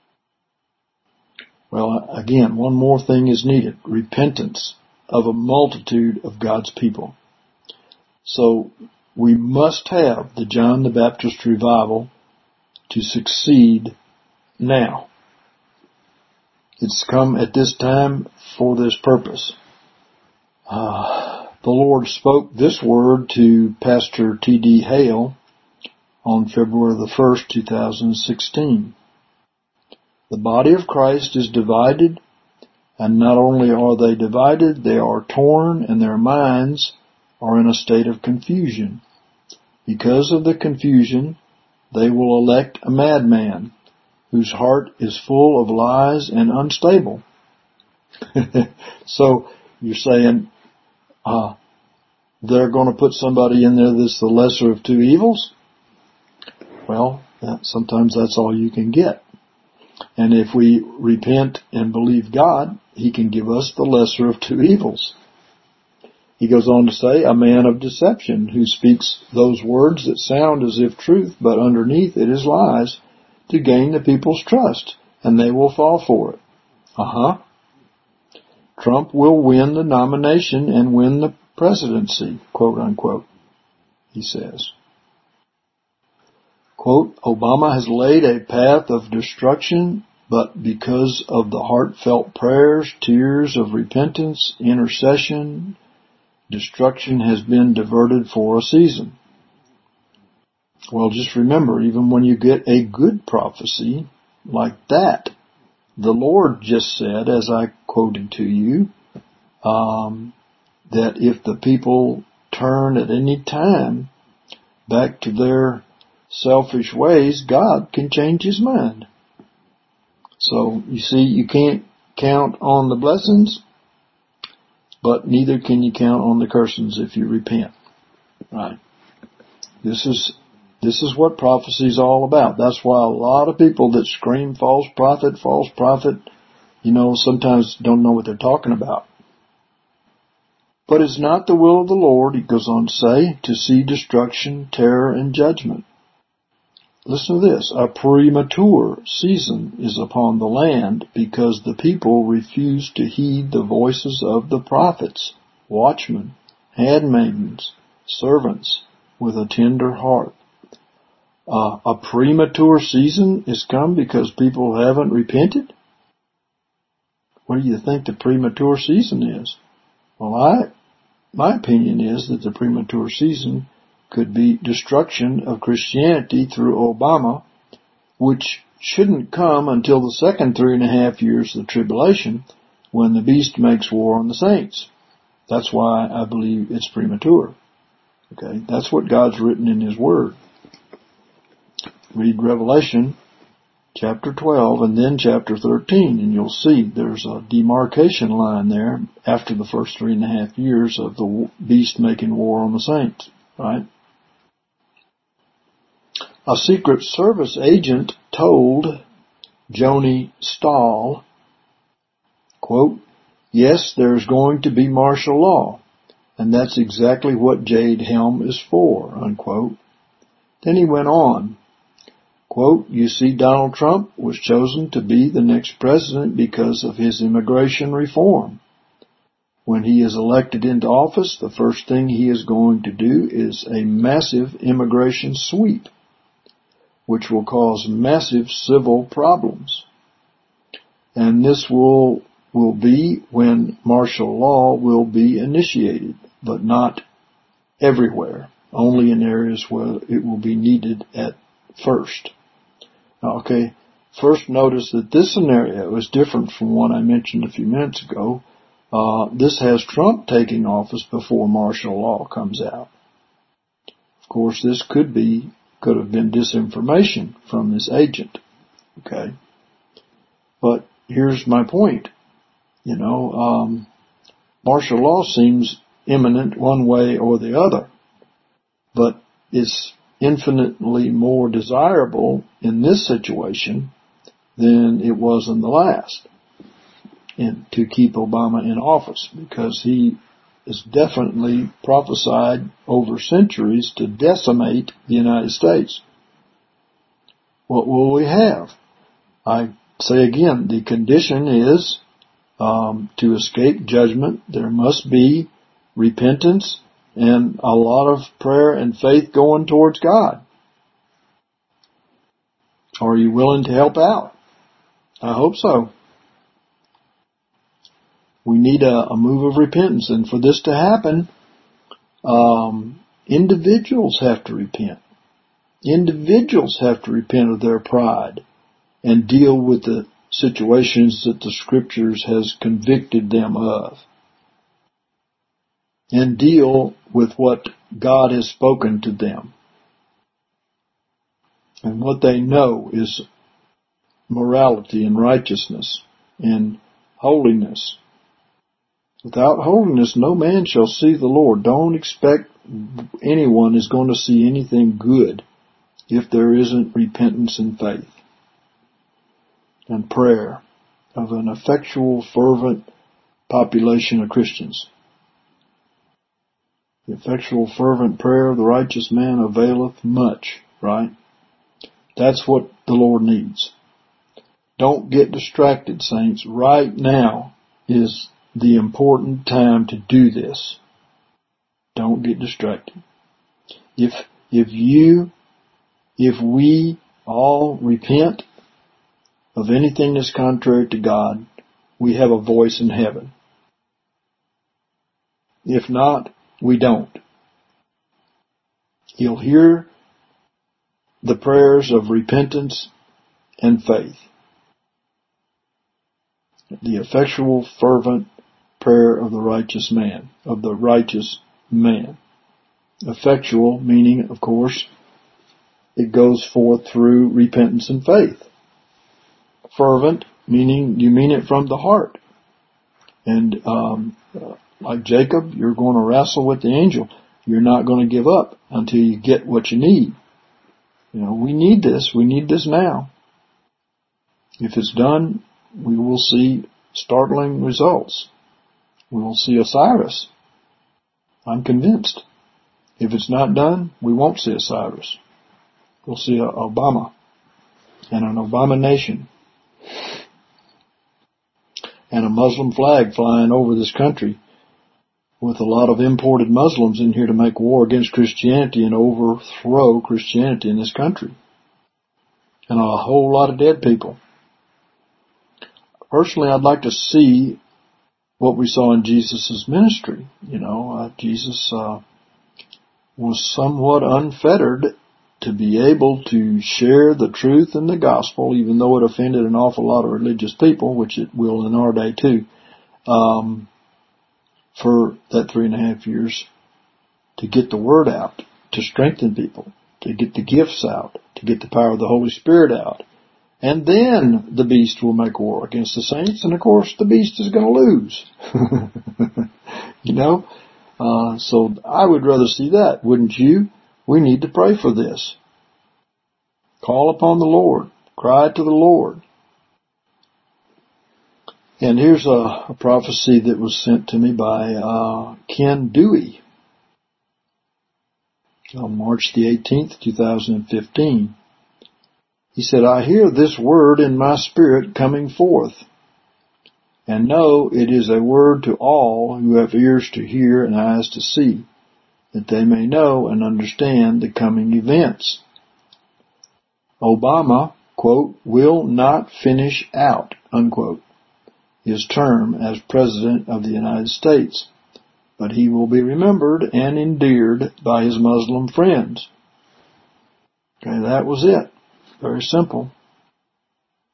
S1: Well, again, one more thing is needed. Repentance of a multitude of God's people. So we must have the John the Baptist revival to succeed now. It's come at this time for this purpose. The Lord spoke this word to Pastor T.D. Hale on February the 1st, 2016. The body of Christ is divided, and not only are they divided, they are torn, and their minds are in a state of confusion. Because of the confusion, they will elect a madman whose heart is full of lies and unstable. So you're saying they're going to put somebody in there that's the lesser of two evils? Well, sometimes that's all you can get. And if we repent and believe God, He can give us the lesser of two evils. He goes on to say, a man of deception who speaks those words that sound as if truth, but underneath it is lies, to gain the people's trust, and they will fall for it. Trump will win the nomination and win the presidency, quote unquote, he says. Quote, Obama has laid a path of destruction, but because of the heartfelt prayers, tears of repentance, intercession, destruction has been diverted for a season. Well, just remember, even when you get a good prophecy like that, the Lord just said, as I quoted to you, that if the people turn at any time back to their selfish ways, God can change His mind. So, you see, you can't count on the blessings, but neither can you count on the cursings if you repent. Right? This is what prophecy is all about. That's why a lot of people that scream false prophet, sometimes don't know what they're talking about. But it's not the will of the Lord, he goes on to say, to see destruction, terror, and judgment. Listen to this. A premature season is upon the land because the people refuse to heed the voices of the prophets, watchmen, handmaidens, servants with a tender heart. A premature season is come because people haven't repented? What do you think the premature season is? Well, my opinion is that the premature season could be destruction of Christianity through Obama, which shouldn't come until the second 3.5 years of the tribulation, when the beast makes war on the saints. That's why I believe it's premature. Okay, that's what God's written in His Word. Read Revelation chapter 12 and then chapter 13, and you'll see there's a demarcation line there after the first 3.5 years of the beast making war on the saints. Right? A Secret Service agent told Joni Stahl, quote, yes, there's going to be martial law, and that's exactly what Jade Helm is for, unquote. Then he went on, quote, you see, Donald Trump was chosen to be the next president because of his immigration reform. When he is elected into office, the first thing he is going to do is a massive immigration sweep, which will cause massive civil problems. And this will be when martial law will be initiated, but not everywhere, only in areas where it will be needed at first. Okay, first notice that this scenario is different from one I mentioned a few minutes ago. This has Trump taking office before martial law comes out. Of course, this could have been disinformation from this agent. Okay. But here's my point. Martial law seems imminent one way or the other, but it's infinitely more desirable in this situation than it was in the last, and to keep Obama in office, because he is definitely prophesied over centuries to decimate the United States. What will we have? I say again, the condition is to escape judgment, there must be repentance and a lot of prayer and faith going towards God. Are you willing to help out? I hope so. We need a move of repentance, and for this to happen, individuals have to repent. Individuals have to repent of their pride and deal with the situations that the Scriptures has convicted them of, and deal with what God has spoken to them. And what they know is morality and righteousness and holiness. Without holiness, no man shall see the Lord. Don't expect anyone is going to see anything good if there isn't repentance and faith and prayer of an effectual, fervent population of Christians. The effectual, fervent prayer of the righteous man availeth much, right? That's what the Lord needs. Don't get distracted, saints. Right now is the important time to do this. Don't get distracted. If we all repent of anything that's contrary to God, we have a voice in heaven. If not, we don't. He'll hear the prayers of repentance and faith. The effectual, fervent prayer of the righteous man, Effectual meaning, of course, it goes forth through repentance and faith. Fervent meaning you mean it from the heart. And like Jacob, you're going to wrestle with the angel. You're not going to give up until you get what you need. We need this. We need this now. If it's done, we will see startling results. We will see Osiris. I'm convinced. If it's not done, we won't see Osiris. We'll see Obama and an Obama nation and a Muslim flag flying over this country with a lot of imported Muslims in here to make war against Christianity and overthrow Christianity in this country. And a whole lot of dead people. Personally, I'd like to see what we saw in Jesus' ministry. Jesus was somewhat unfettered to be able to share the truth in the gospel, even though it offended an awful lot of religious people, which it will in our day too, for that 3.5 years, to get the word out, to strengthen people, to get the gifts out, to get the power of the Holy Spirit out. And then the beast will make war against the saints, and of course the beast is going to lose. So I would rather see that, wouldn't you? We need to pray for this. Call upon the Lord. Cry to the Lord. And here's a prophecy that was sent to me by Ken Dewey on March the 18th, 2015. He said, I hear this word in my spirit coming forth, and know it is a word to all who have ears to hear and eyes to see, that they may know and understand the coming events. Obama, quote, will not finish out, unquote, his term as President of the United States, but he will be remembered and endeared by his Muslim friends. Okay, that was it. Very simple.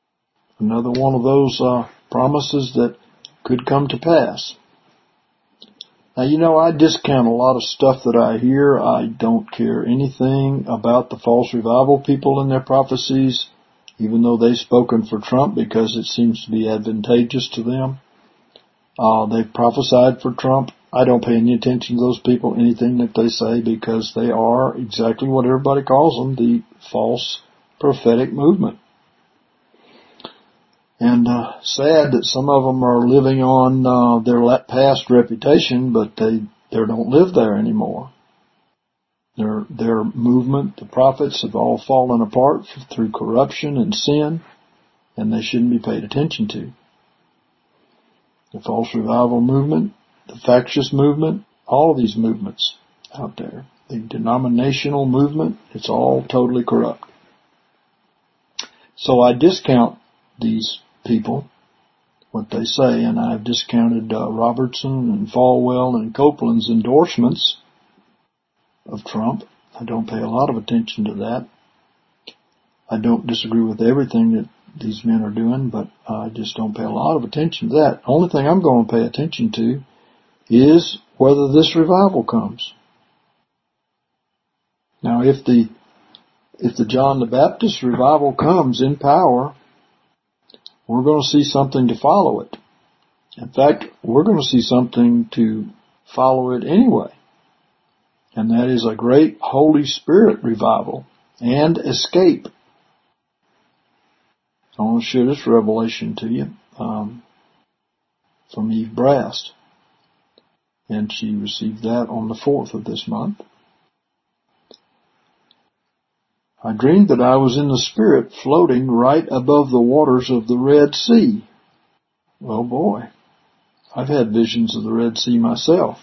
S1: Another one of those promises that could come to pass. Now, I discount a lot of stuff that I hear. I don't care anything about the false revival people and their prophecies, even though they've spoken for Trump because it seems to be advantageous to them. They've prophesied for Trump. I don't pay any attention to those people, anything that they say, because they are exactly what everybody calls them, the false prophetic movement. And sad that some of them are living on their past reputation, but they don't live there anymore. Their movement, the prophets, have all fallen apart through corruption and sin, and they shouldn't be paid attention to. The false revival movement, the factious movement, all of these movements out there, the denominational movement, it's all totally corrupt. So I discount these people, what they say, and I've discounted Robertson and Falwell and Copeland's endorsements of Trump. I don't pay a lot of attention to that. I don't disagree with everything that these men are doing, but I just don't pay a lot of attention to that. The only thing I'm going to pay attention to is whether this revival comes. Now, if the John the Baptist revival comes in power, we're going to see something to follow it. In fact, we're going to see something to follow it anyway. And that is a great Holy Spirit revival and escape. I want to share this revelation to you from Eve Brast. And she received that on the 4th of this month. I dreamed that I was in the Spirit floating right above the waters of the Red Sea. Well, boy, I've had visions of the Red Sea myself.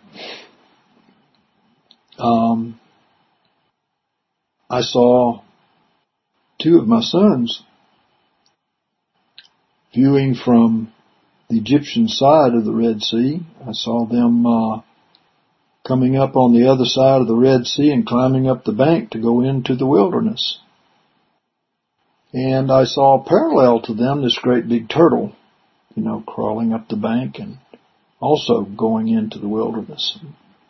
S1: I saw 2 of my sons viewing from the Egyptian side of the Red Sea. I saw them coming up on the other side of the Red Sea and climbing up the bank to go into the wilderness. And I saw parallel to them this great big turtle, crawling up the bank and also going into the wilderness.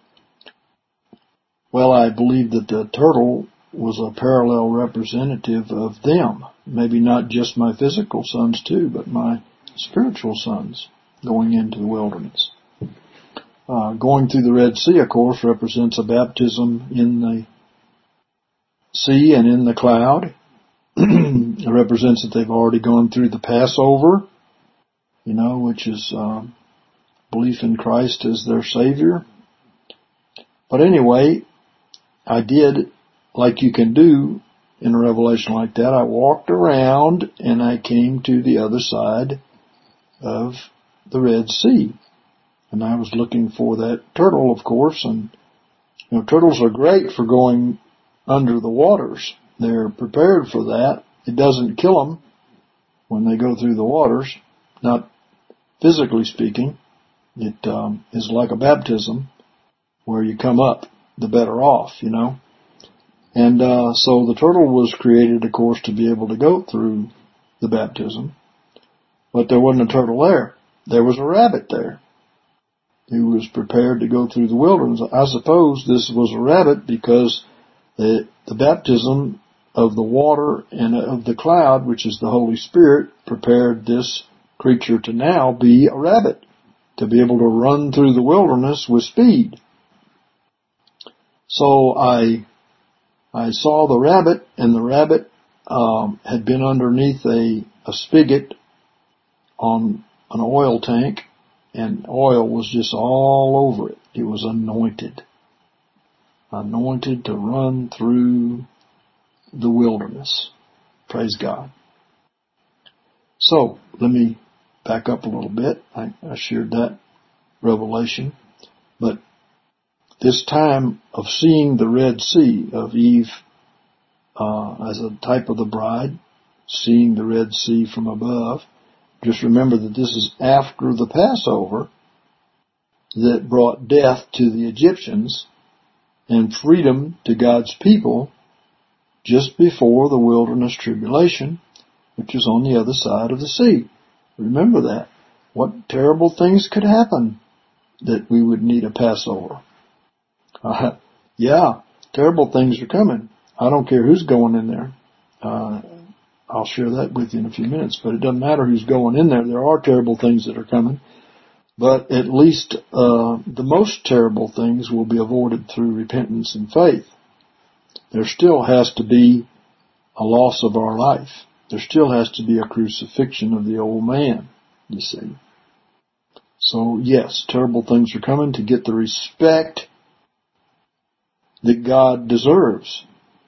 S1: Well, I believe that the turtle was a parallel representative of them. Maybe not just my physical sons too, but my spiritual sons going into the wilderness. Going through the Red Sea, of course, represents a baptism in the sea and in the cloud. It represents that they've already gone through the Passover, which is belief in Christ as their Savior. But anyway, I did, like you can do in a revelation like that, I walked around and I came to the other side of the Red Sea. And I was looking for that turtle, of course, and turtles are great for going under the waters. They're prepared for that. It doesn't kill them when they go through the waters, not physically speaking. It is like a baptism where you come up, the better off, And so the turtle was created, of course, to be able to go through the baptism. But there wasn't a turtle there. There was a rabbit there who was prepared to go through the wilderness. I suppose this was a rabbit because the baptism of the water and of the cloud, which is the Holy Spirit, prepared this creature to now be a rabbit, to be able to run through the wilderness with speed. So I saw the rabbit, and the rabbit had been underneath a spigot on an oil tank, and oil was just all over it. It was anointed to run through the wilderness. Praise God. So, let me back up a little bit. I shared that revelation. But this time of seeing the Red Sea, of Eve as a type of the bride, seeing the Red Sea from above, just remember that this is after the Passover that brought death to the Egyptians and freedom to God's people just before the wilderness tribulation. which is on the other side of the sea. Remember that. What terrible things could happen that we would need a Passover? Yeah, terrible things are coming. I don't care who's going in there. I'll share that with you in a few minutes, but it doesn't matter who's going in there. There are terrible things that are coming. But at least the most terrible things will be avoided through repentance and faith. There still has to be a loss of our life. There still has to be a crucifixion of the old man, you see. So yes, terrible things are coming to get the respect that God deserves,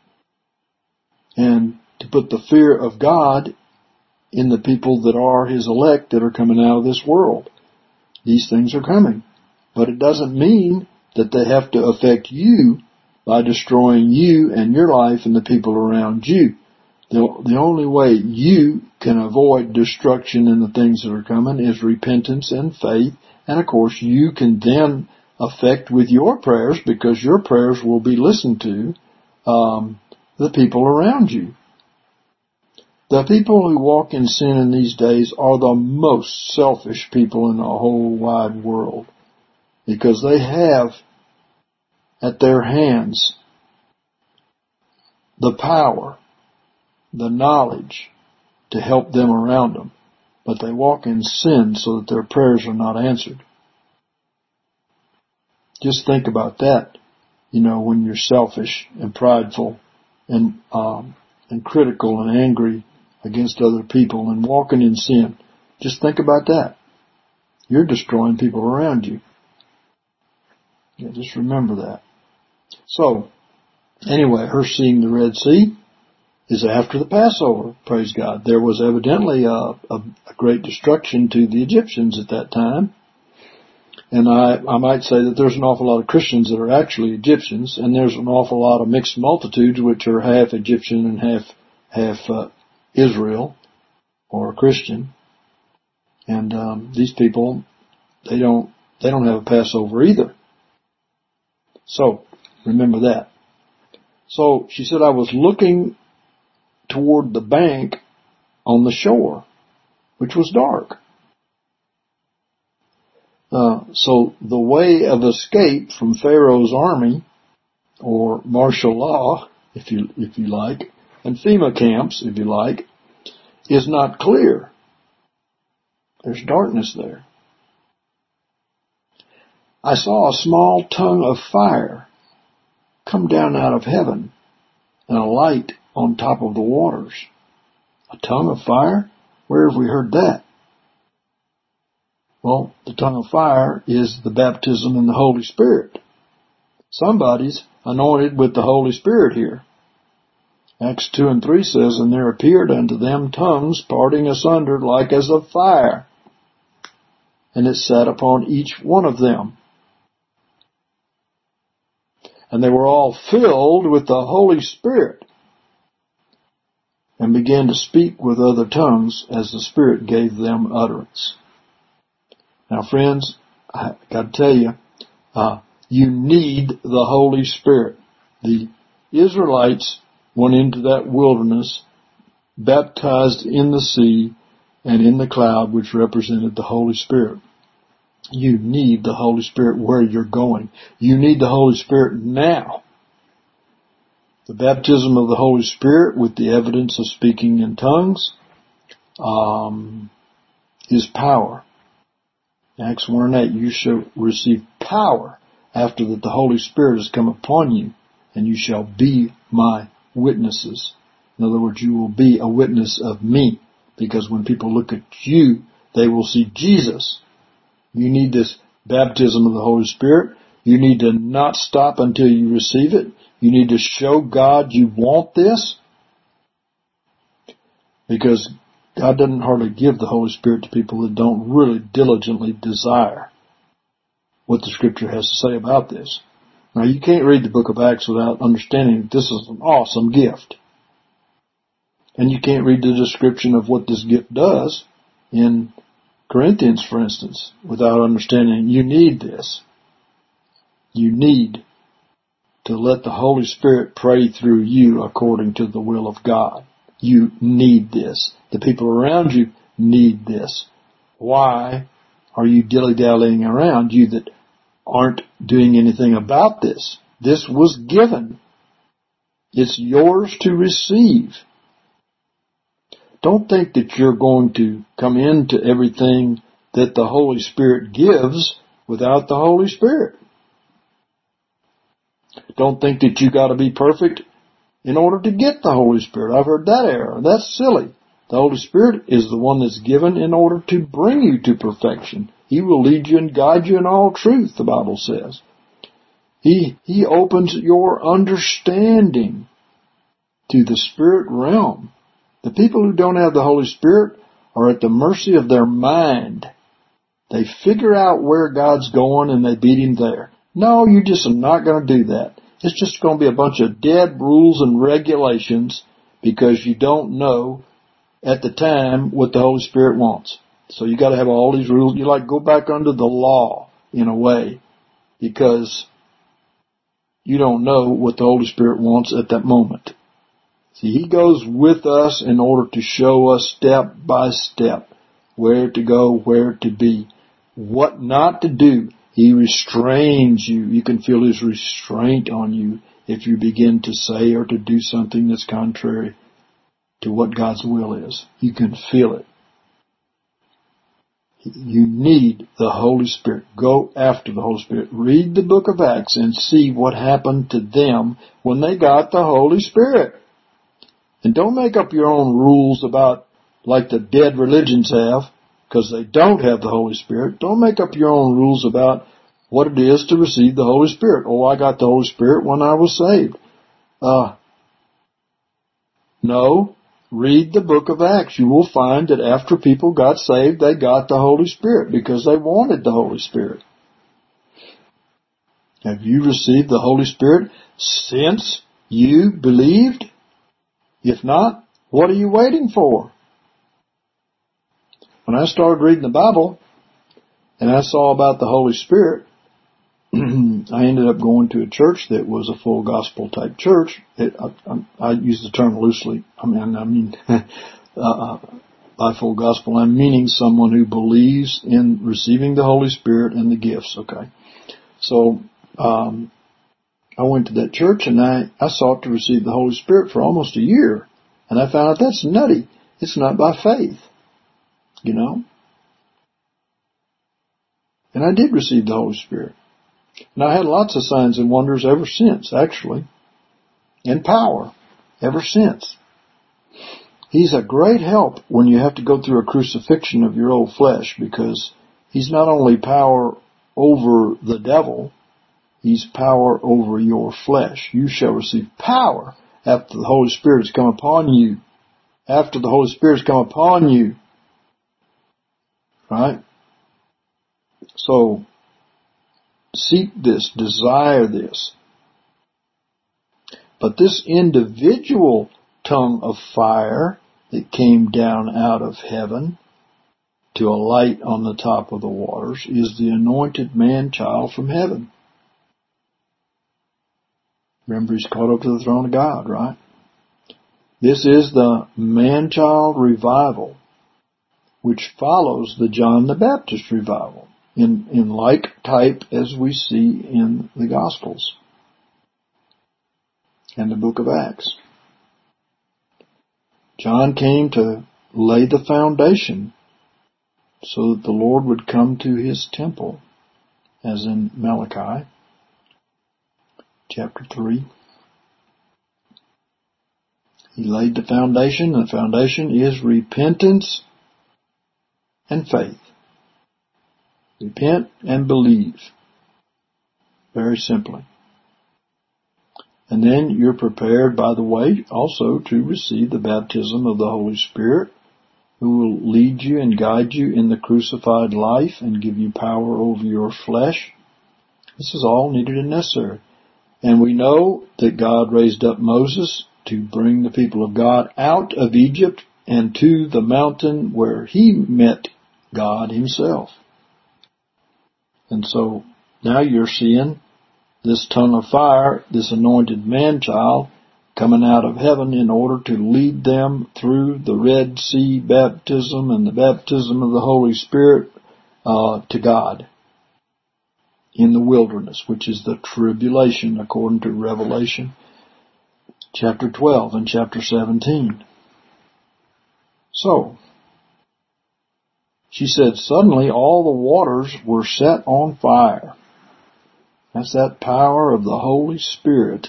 S1: and to put the fear of God in the people that are His elect that are coming out of this world. These things are coming. But it doesn't mean that they have to affect you by destroying you and your life and the people around you. The only way you can avoid destruction in the things that are coming is repentance and faith. And of course you can then affect with your prayers, because your prayers will be listened to, the people around you. The people who walk in sin in these days are the most selfish people in the whole wide world, because they have at their hands the power, the knowledge to help them around them, but they walk in sin so that their prayers are not answered. Just think about that, when you're selfish and prideful and critical and angry against other people and walking in sin. Just think about that. You're destroying people around you. Yeah, just remember that. So, anyway, her seeing the Red Sea is after the Passover, praise God. There was evidently a great destruction to the Egyptians at that time. And I might say that there's an awful lot of Christians that are actually Egyptians, and there's an awful lot of mixed multitudes which are half Egyptian and half Israel or Christian. And these people, they don't have a Passover either. So remember that. So she said, I was looking toward the bank on the shore, which was dark. So the way of escape from Pharaoh's army, or martial law, if you like, and FEMA camps, if you like, is not clear. There's darkness there. I saw a small tongue of fire come down out of heaven, and a light on top of the waters. A tongue of fire? Where have we heard that? Well, the tongue of fire is the baptism in the Holy Spirit. Somebody's anointed with the Holy Spirit here. Acts 2:3 says, and there appeared unto them tongues parting asunder like as of fire, and it sat upon each one of them. And they were all filled with the Holy Spirit, and began to speak with other tongues as the Spirit gave them utterance. Now, friends, I got to tell you, you need the Holy Spirit. The Israelites went into that wilderness, baptized in the sea and in the cloud, which represented the Holy Spirit. You need the Holy Spirit where you're going. You need the Holy Spirit now. The baptism of the Holy Spirit with the evidence of speaking in tongues is power. Acts 1:8, you shall receive power after that the Holy Spirit has come upon you, and you shall be my witnesses. In other words, you will be a witness of me, because when people look at you, they will see Jesus. You need this baptism of the Holy Spirit. You need to not stop until you receive it. You need to show God you want this, because God doesn't hardly give the Holy Spirit to people that don't really diligently desire what the Scripture has to say about this. Now, you can't read the book of Acts without understanding that this is an awesome gift. And you can't read the description of what this gift does in Corinthians, for instance, without understanding you need this. You need to let the Holy Spirit pray through you according to the will of God. You need this. The people around you need this. Why are you dilly-dallying around, you that aren't doing anything about this? This was given. It's yours to receive. Don't think that you're going to come into everything that the Holy Spirit gives without the Holy Spirit. Don't think that you got to be perfect in order to get the Holy Spirit. I've heard that error. That's silly. The Holy Spirit is the one that's given in order to bring you to perfection. He will lead you and guide you in all truth, the Bible says. He opens your understanding to the spirit realm. The people who don't have the Holy Spirit are at the mercy of their mind. They figure out where God's going and they beat Him there. No, you just are not going to do that. It's just going to be a bunch of dead rules and regulations because you don't know at the time what the Holy Spirit wants. So you got to have all these rules. You like go back under the law in a way because you don't know what the Holy Spirit wants at that moment. See, He goes with us in order to show us step by step where to go, where to be, what not to do. He restrains you. You can feel His restraint on you if you begin to say or to do something that's contrary to what God's will is. You can feel it. You need the Holy Spirit. Go after the Holy Spirit. Read the book of Acts and see what happened to them when they got the Holy Spirit. And don't make up your own rules about, like the dead religions have, because they don't have the Holy Spirit. Don't make up your own rules about what it is to receive the Holy Spirit. Oh, I got the Holy Spirit when I was saved. No. Read the book of Acts. You will find that after people got saved, they got the Holy Spirit because they wanted the Holy Spirit. Have you received the Holy Spirit since you believed? If not, what are you waiting for? When I started reading the Bible and I saw about the Holy Spirit, I ended up going to a church that was a full gospel type church. I use the term loosely. I mean, by full gospel, I'm meaning someone who believes in receiving the Holy Spirit and the gifts. Okay, so I went to that church and I sought to receive the Holy Spirit for almost a year, and I found out that's nutty. It's not by faith, you know. And I did receive the Holy Spirit. And I had lots of signs and wonders ever since, actually. And power ever since. He's a great help when you have to go through a crucifixion of your old flesh, because He's not only power over the devil, He's power over your flesh. You shall receive power after the Holy Spirit has come upon you. After the Holy Spirit has come upon you. Right? So, seek this, desire this. But this individual tongue of fire that came down out of heaven to alight on the top of the waters is the anointed man-child from heaven. Remember, he's caught up to the throne of God, right? This is the man-child revival, which follows the John the Baptist revival in like type as we see in the Gospels and the book of Acts. John came to lay the foundation so that the Lord would come to His temple, as in Malachi chapter 3. He laid the foundation, and the foundation is repentance and faith. Repent and believe. Very simply. And then you're prepared, by the way, also to receive the baptism of the Holy Spirit, who will lead you and guide you in the crucified life and give you power over your flesh. This is all needed and necessary. And we know that God raised up Moses to bring the people of God out of Egypt and to the mountain where he met God Himself. And so now you're seeing this tongue of fire, this anointed man-child, coming out of heaven in order to lead them through the Red Sea baptism and the baptism of the Holy Spirit to God in the wilderness, which is the tribulation according to Revelation chapter 12 and chapter 17. So, she said, suddenly all the waters were set on fire. That's that power of the Holy Spirit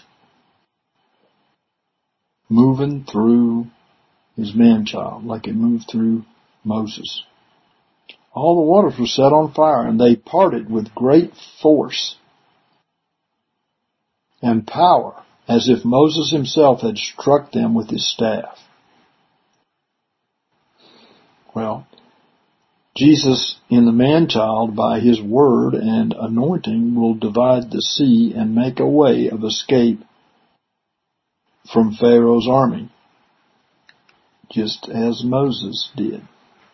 S1: moving through his man-child like it moved through Moses. All the waters were set on fire, and they parted with great force and power, as if Moses himself had struck them with his staff. Well, Jesus in the man-child, by his word and anointing, will divide the sea and make a way of escape from Pharaoh's army, just as Moses did.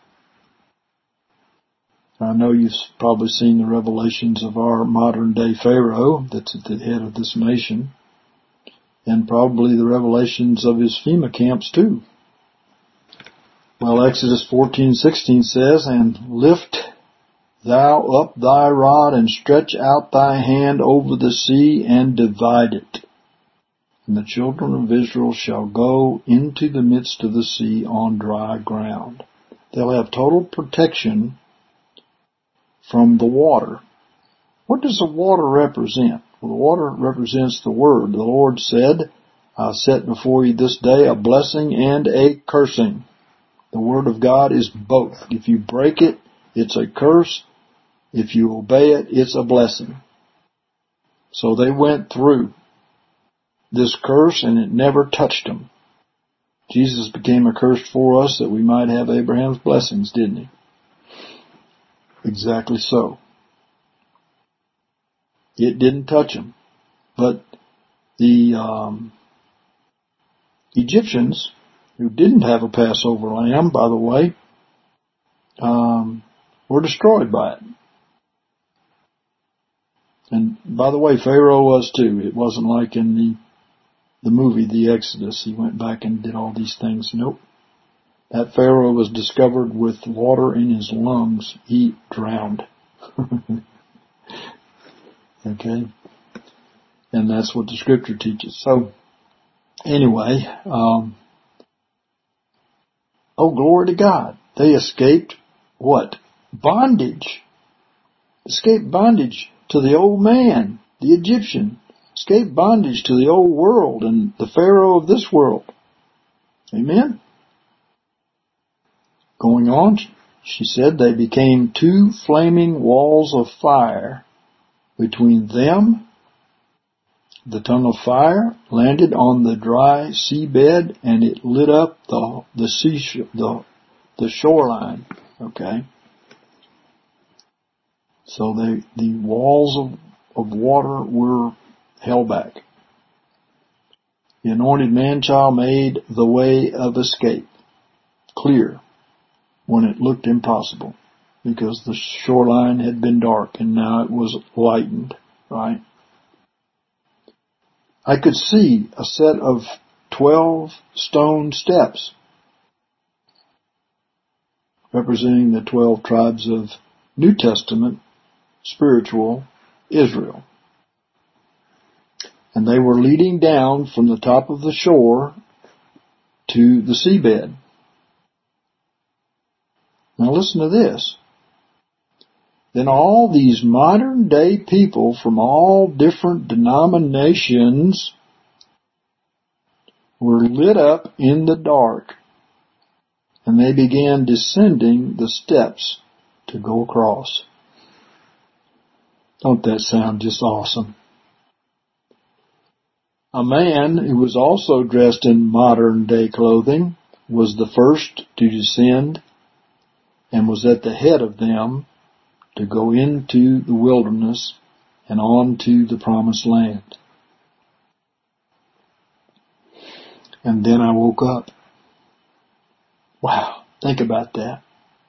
S1: I know you've probably seen the revelations of our modern day Pharaoh that's at the head of this nation, and probably the revelations of his FEMA camps too. Well, Exodus 14:16 says, and lift thou up thy rod and stretch out thy hand over the sea and divide it. And the children of Israel shall go into the midst of the sea on dry ground. They'll have total protection from the water. What does the water represent? Well, the water represents the Word. The Lord said, I set before you this day a blessing and a cursing. The Word of God is both. If you break it, it's a curse. If you obey it, it's a blessing. So they went through this curse and it never touched them. Jesus became a curse for us that we might have Abraham's blessings, didn't he? Exactly so. It didn't touch them. But the Egyptians, who didn't have a Passover lamb, by the way, were destroyed by it. And by the way, Pharaoh was too. It wasn't like in the movie, The Exodus. He went back and did all these things. Nope. That Pharaoh was discovered with water in his lungs. He drowned. Okay? And that's what the scripture teaches. So, anyway, oh, glory to God. They escaped what? Bondage. Escaped bondage to the old man, the Egyptian. Escaped bondage to the old world and the Pharaoh of this world. Amen? Going on, she said, they became two flaming walls of fire between them. The tongue of fire landed on the dry seabed and it lit up the shoreline. Okay. So the walls of water were held back. The anointed man-child made the way of escape clear when it looked impossible, because the shoreline had been dark and now it was lightened, right? I could see a set of 12 stone steps representing the 12 tribes of New Testament spiritual Israel. And they were leading down from the top of the shore to the seabed. Now listen to this. Then all these modern day people from all different denominations were lit up in the dark, and they began descending the steps to go across. Don't that sound just awesome? A man who was also dressed in modern day clothing was the first to descend and was at the head of them to go into the wilderness and on to the promised land. And then I woke up. Wow, think about that.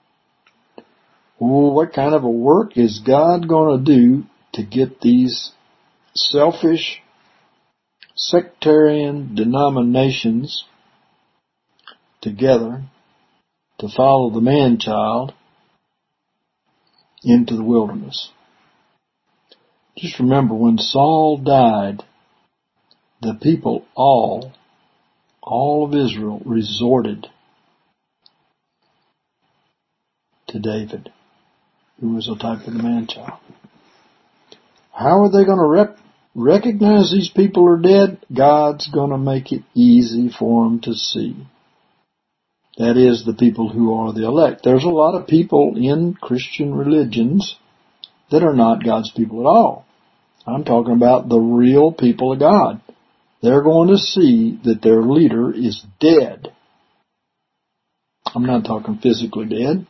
S1: Oh, what kind of a work is God going to do to get these selfish, sectarian denominations together to follow the man-child into the wilderness. Just remember, when Saul died, the people, all of Israel, resorted to David, who was a type of the man-child. How are they going to recognize these people are dead? God's going to make it easy for them to see. That is, the people who are the elect. There's a lot of people in Christian religions that are not God's people at all. I'm talking about the real people of God. They're going to see that their leader is dead. I'm not talking physically dead.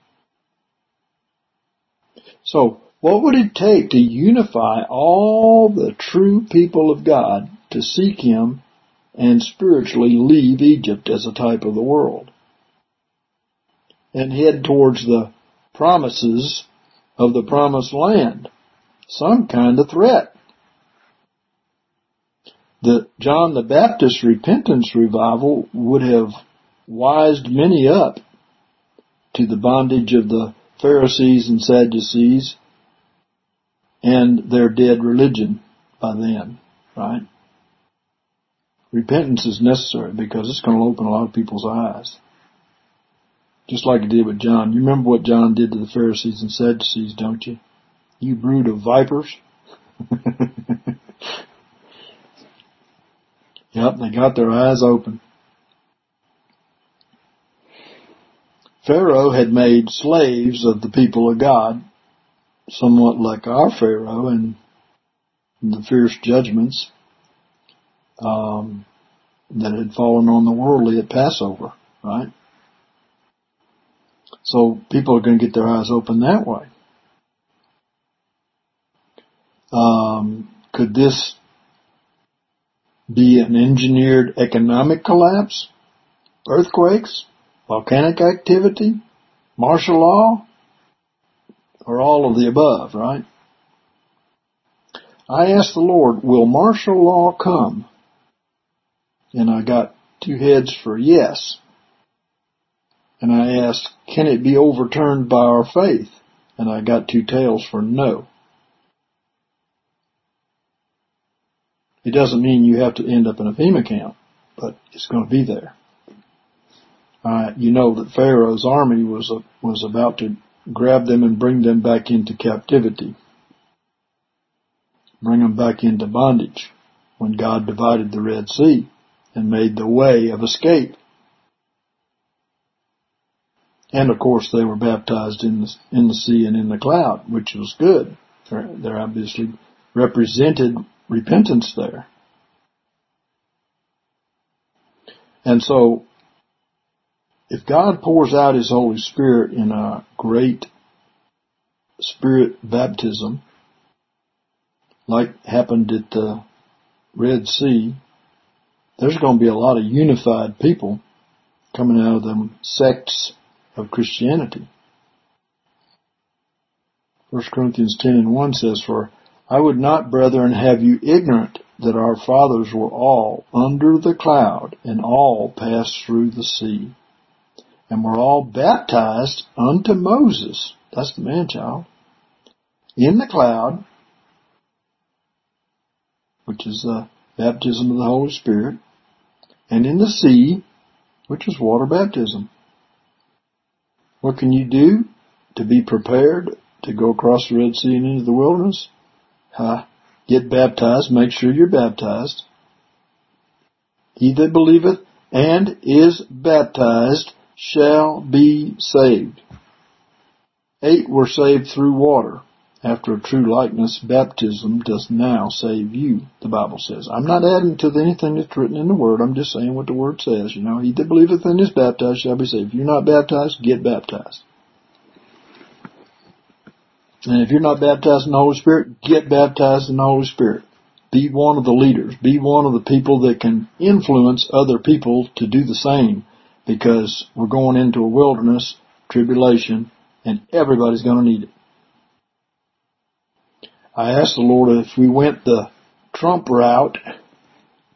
S1: So, what would it take to unify all the true people of God to seek Him and spiritually leave Egypt as a type of the world and head towards the promises of the promised land? Some kind of threat. The John the Baptist repentance revival would have wised many up to the bondage of the Pharisees and Sadducees and their dead religion by then, right? Repentance is necessary because it's going to open a lot of people's eyes. Just like it did with John. You remember what John did to the Pharisees and Sadducees, don't you? You brood of vipers. Yep, they got their eyes open. Pharaoh had made slaves of the people of God, somewhat like our Pharaoh and the fierce judgments that had fallen on the worldly at Passover, right? So people are going to get their eyes open that way. Could this be an engineered economic collapse? Earthquakes? Volcanic activity? Martial law? Or all of the above, right? I asked the Lord, will martial law come? And I got 2 heads for yes. And I asked, can it be overturned by our faith? And I got 2 tails for no. It doesn't mean you have to end up in a FEMA camp, but it's going to be there. You know that Pharaoh's army was about to grab them and bring them back into captivity. Bring them back into bondage when God divided the Red Sea and made the way of escape. And of course they were baptized in the sea and in the cloud, which was good. They're obviously represented repentance there. And so, if God pours out His Holy Spirit in a great Spirit baptism, like happened at the Red Sea, there's going to be a lot of unified people coming out of them sects of Christianity. 1 Corinthians 10:1 says, for I would not, brethren, have you ignorant that our fathers were all under the cloud and all passed through the sea, and were all baptized unto Moses, that's the man-child, in the cloud, which is the baptism of the Holy Spirit, and in the sea, which is water baptism. What can you do to be prepared to go across the Red Sea and into the wilderness? Get baptized. Make sure you're baptized. He that believeth and is baptized shall be saved. 8 were saved through water. After a true likeness, baptism does now save you, the Bible says. I'm not adding to anything that's written in the Word. I'm just saying what the Word says. You know, he that believeth and is baptized shall be saved. If you're not baptized, get baptized. And if you're not baptized in the Holy Spirit, get baptized in the Holy Spirit. Be one of the leaders. Be one of the people that can influence other people to do the same. Because we're going into a wilderness, tribulation, and everybody's going to need it. I asked the Lord if we went the Trump route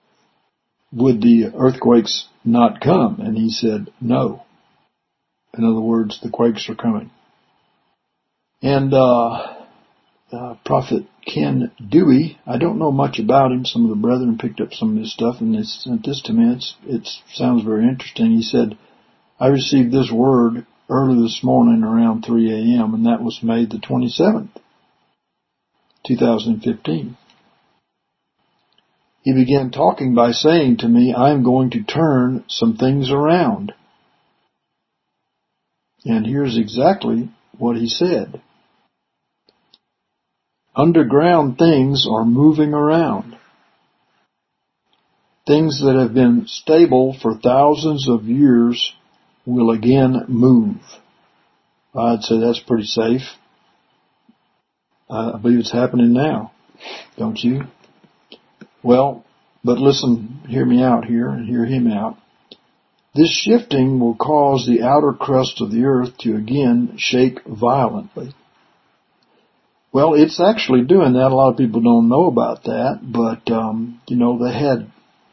S1: would the earthquakes not come? And he said, no. In other words, the quakes are coming. And Prophet Ken Dewey, I don't know much about him. Some of the brethren picked up some of his stuff and they sent this to me. It sounds very interesting. He said, I received this word early this morning around 3 a.m. and that was May the 27th, 2015. He began talking by saying to me, I am going to turn some things around. And here's exactly what he said. Underground things are moving around. Things that have been stable for thousands of years will again move. I'd say that's pretty safe. I believe it's happening now. Don't you? Well, but listen, hear me out here and hear him out. This shifting will cause the outer crust of the earth to again shake violently. Well, it's actually doing that. A lot of people don't know about that, but, they had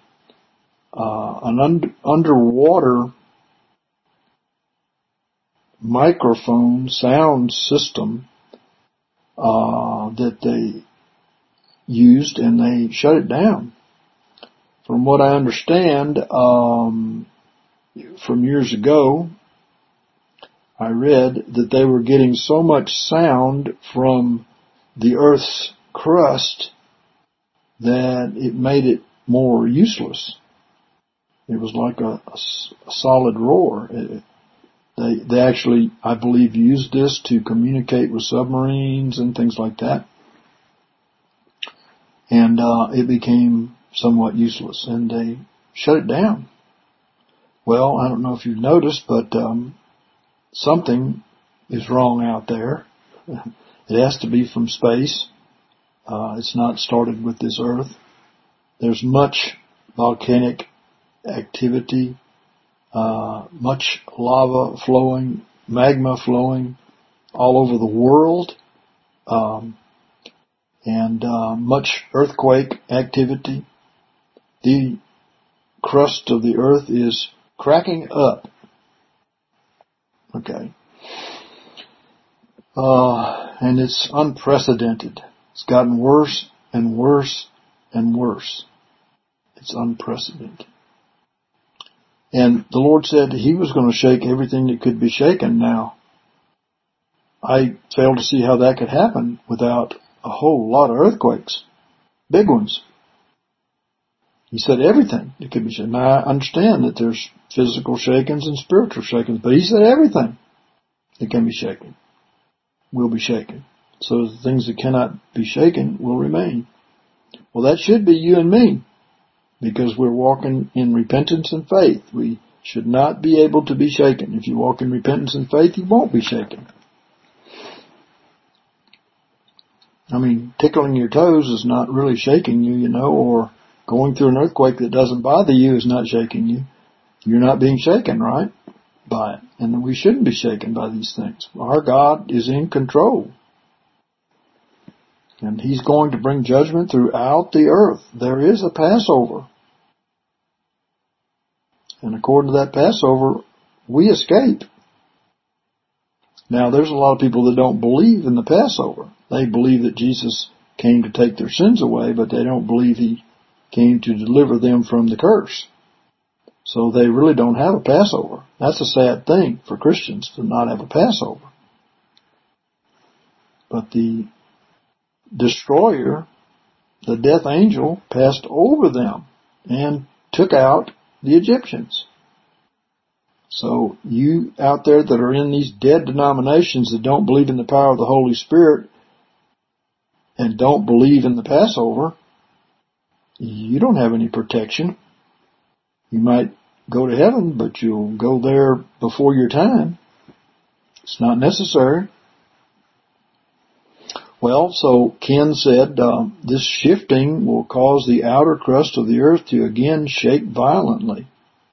S1: an underwater microphone sound system that they used, and they shut it down. From what I understand, from years ago, I read that they were getting so much sound from the Earth's crust that it made it more useless. It was like a solid roar. They actually, I believe, used this to communicate with submarines and things like that. And it became somewhat useless, and they shut it down. Well, I don't know if you've noticed, but something is wrong out there. It has to be from space. It's not started with this Earth. There's much volcanic activity, much lava flowing, magma flowing all over the world, and much earthquake activity. The crust of the earth is cracking up. Okay. And it's unprecedented. It's gotten worse and worse and worse. It's unprecedented. And the Lord said He was going to shake everything that could be shaken. Now, I fail to see how that could happen without a whole lot of earthquakes. Big ones. He said everything that could be shaken. Now, I understand that there's physical shakings and spiritual shakings, but He said everything that can be shaken will be shaken. So the things that cannot be shaken will remain. Well, that should be you and me, because we're walking in repentance and faith. We should not be able to be shaken. If you walk in repentance and faith, you won't be shaken. I mean, tickling your toes is not really shaking you, or going through an earthquake that doesn't bother you is not shaking you. You're not being shaken, right? By it. And we shouldn't be shaken by these things. Our God is in control. And He's going to bring judgment throughout the earth. There is a Passover. And according to that Passover, we escape. Now, there's a lot of people that don't believe in the Passover. They believe that Jesus came to take their sins away, but they don't believe He came to deliver them from the curse. So they really don't have a Passover. That's a sad thing for Christians to not have a Passover. But the destroyer, the death angel, passed over them and took out the Egyptians. So you out there that are in these dead denominations that don't believe in the power of the Holy Spirit and don't believe in the Passover, you don't have any protection. You might go to heaven, but you'll go there before your time. It's not necessary. Well, so Ken said, this shifting will cause the outer crust of the earth to again shake violently.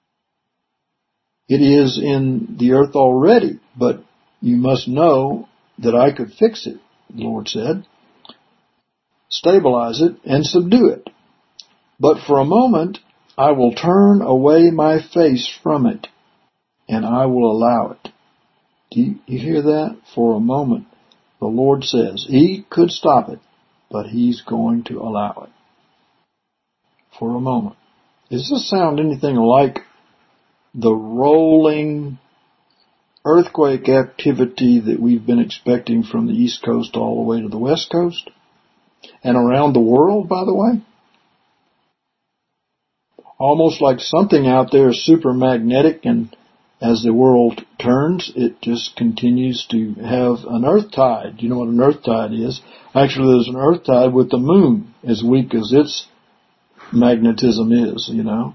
S1: It is in the earth already, but you must know that I could fix it, the Lord said. Stabilize it and subdue it. But for a moment, I will turn away my face from it, and I will allow it. Do you hear that? For a moment, the Lord says He could stop it, but He's going to allow it. For a moment. Does this sound anything like the rolling earthquake activity that we've been expecting from the East Coast all the way to the West Coast? And around the world, by the way? Almost like something out there is super magnetic, and as the world turns, it just continues to have an earth tide. You know what an earth tide is? Actually, there's an earth tide with the moon, as weak as its magnetism is, you know.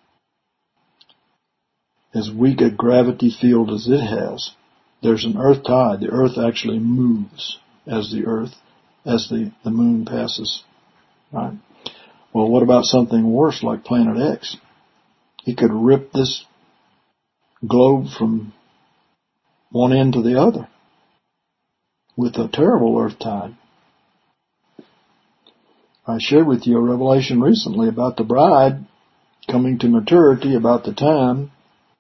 S1: As weak a gravity field as it has, there's an earth tide. The earth actually moves as the moon passes. Right? Well, what about something worse like Planet X? It could rip this globe from one end to the other with a terrible earth tide. I shared with you a revelation recently about the bride coming to maturity about the time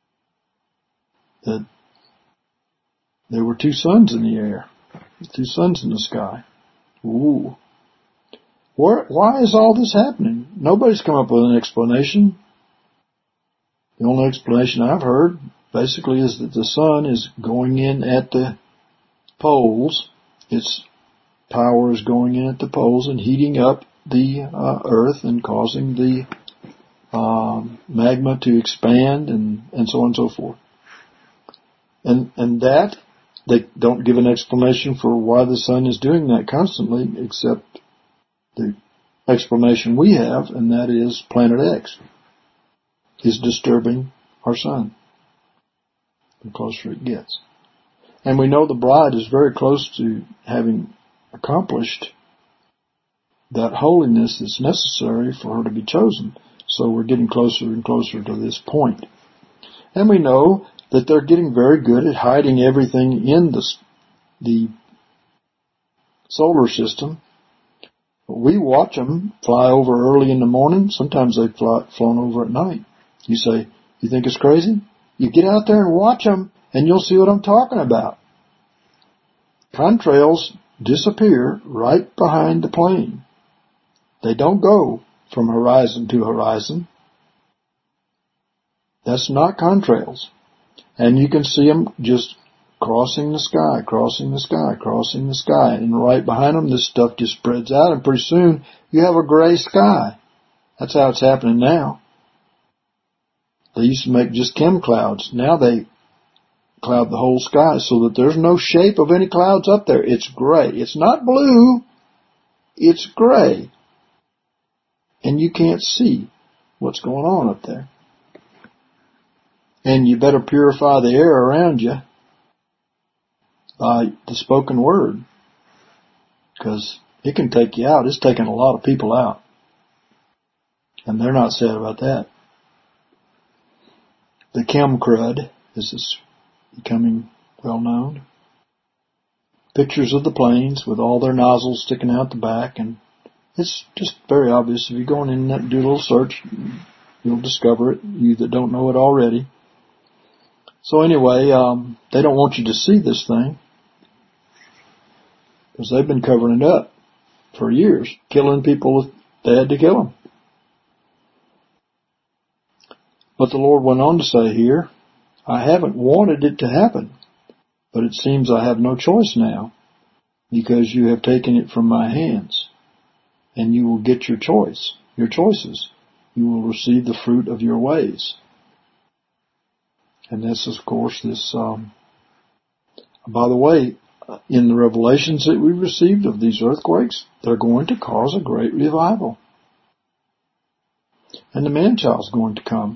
S1: that there were two suns in the air, two suns in the sky. Ooh. Why is all this happening? Nobody's come up with an explanation. The only explanation I've heard basically is that the sun is going in at the poles. Its power is going in at the poles and heating up the earth and causing the magma to expand and so on and so forth. And that, they don't give an explanation for why the sun is doing that constantly, except the explanation we have, and that is Planet X is disturbing our sun the closer it gets. And we know the bride is very close to having accomplished that holiness that's necessary for her to be chosen. So we're getting closer and closer to this point. And we know that they're getting very good at hiding everything in the solar system. We watch them fly over early in the morning. Sometimes they've flown over at night. You say, you think it's crazy? You get out there and watch them, and you'll see what I'm talking about. Contrails disappear right behind the plane. They don't go from horizon to horizon. That's not contrails. And you can see them just crossing the sky, crossing the sky, crossing the sky. And right behind them, this stuff just spreads out, and pretty soon you have a gray sky. That's how it's happening now. They used to make just chem clouds. Now they cloud the whole sky so that there's no shape of any clouds up there. It's gray. It's not blue. It's gray. And you can't see what's going on up there. And you better purify the air around you by the spoken word, because it can take you out. It's taken a lot of people out. And they're not sad about that. The chem crud is becoming well known. Pictures of the planes with all their nozzles sticking out the back, and it's just very obvious. If you go in and do a little search, you'll discover it, you that don't know it already. So anyway, they don't want you to see this thing, because they've been covering it up for years, killing people if they had to kill them. But the Lord went on to say here, I haven't wanted it to happen, but it seems I have no choice now, because you have taken it from my hands, and you will get your choice, your choices. You will receive the fruit of your ways. And this, of course, by the way, in the revelations that we received of these earthquakes, they're going to cause a great revival. And the man-child's going to come.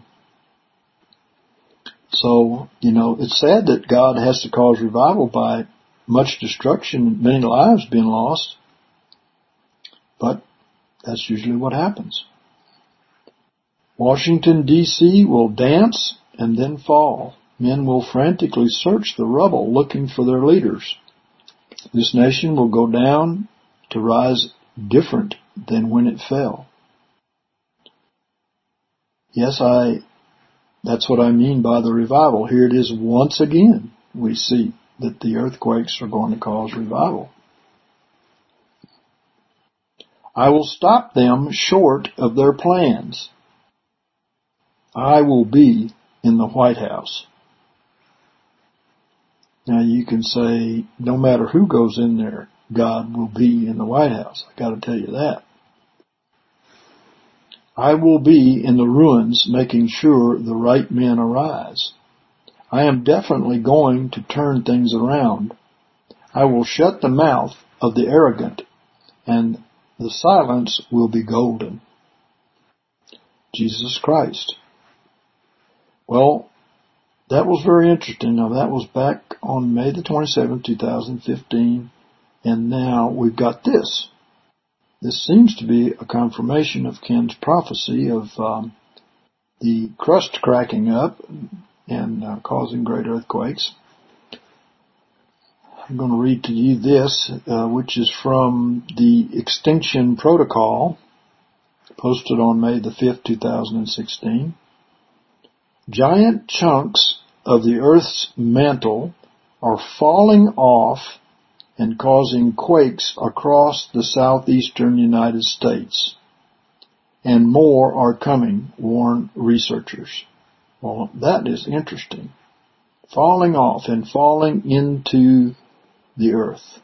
S1: So, it's sad that God has to cause revival by much destruction, many lives being lost. But that's usually what happens. Washington, D.C. will dance and then fall. Men will frantically search the rubble looking for their leaders. This nation will go down to rise different than when it fell. Yes, that's what I mean by the revival. Here it is once again. We see that the earthquakes are going to cause revival. I will stop them short of their plans. I will be in the White House. Now you can say, no matter who goes in there, God will be in the White House. I gotta tell you that. I will be in the ruins making sure the right men arise. I am definitely going to turn things around. I will shut the mouth of the arrogant, and the silence will be golden. Jesus Christ. Well, that was very interesting. Now that was back on May the 27th, 2015, and now we've got this. This seems to be a confirmation of Ken's prophecy of the crust cracking up and causing great earthquakes. I'm going to read to you this, which is from the Extinction Protocol, posted on May the 5th, 2016. Giant chunks of the Earth's mantle are falling off and causing quakes across the southeastern United States. And more are coming, warn researchers. Well, that is interesting. Falling off and falling into the earth.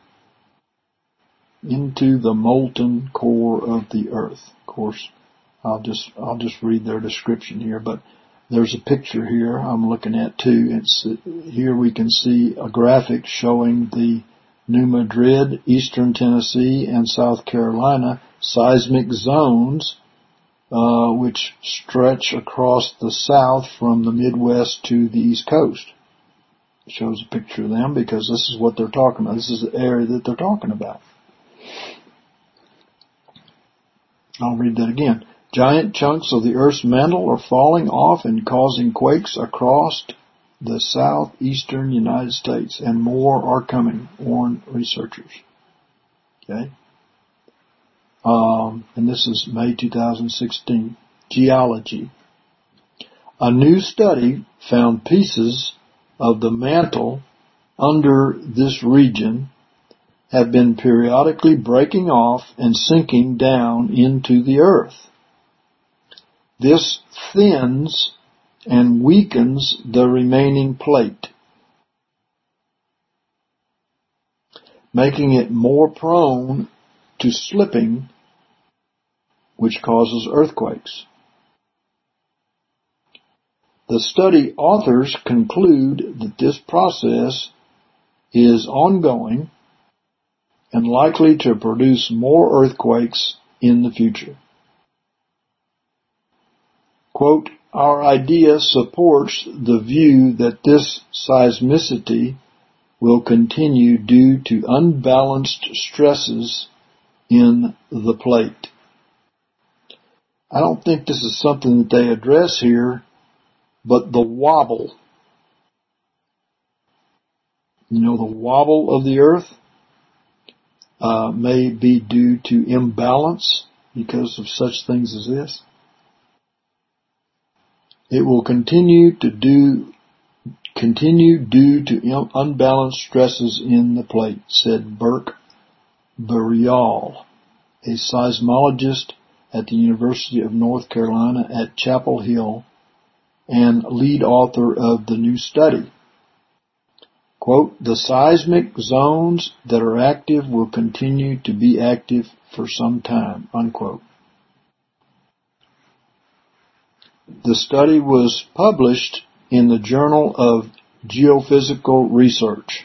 S1: Into the molten core of the earth. Of course, I'll just read their description here, but there's a picture here I'm looking at too. Here we can see a graphic showing the New Madrid, Eastern Tennessee, and South Carolina seismic zones, which stretch across the south from the Midwest to the East Coast. It shows a picture of them because this is what they're talking about. This is the area that they're talking about. I'll read that again. Giant chunks of the Earth's mantle are falling off and causing quakes across the southeastern United States, and more are coming, warn researchers. Okay? And this is May 2016. Geology. A new study found pieces of the mantle under this region have been periodically breaking off and sinking down into the earth. This thins and weakens the remaining plate, making it more prone to slipping, which causes earthquakes. The study authors conclude that this process is ongoing and likely to produce more earthquakes in the future. Quote, our idea supports the view that this seismicity will continue due to unbalanced stresses in the plate. I don't think this is something that they address here, but the wobble. You know, the wobble of the earth may be due to imbalance because of such things as this. It will continue due to unbalanced stresses in the plate, said Burke Burial, a seismologist at the University of North Carolina at Chapel Hill and lead author of the new study. Quote, the seismic zones that are active will continue to be active for some time, unquote. The study was published in the Journal of Geophysical Research.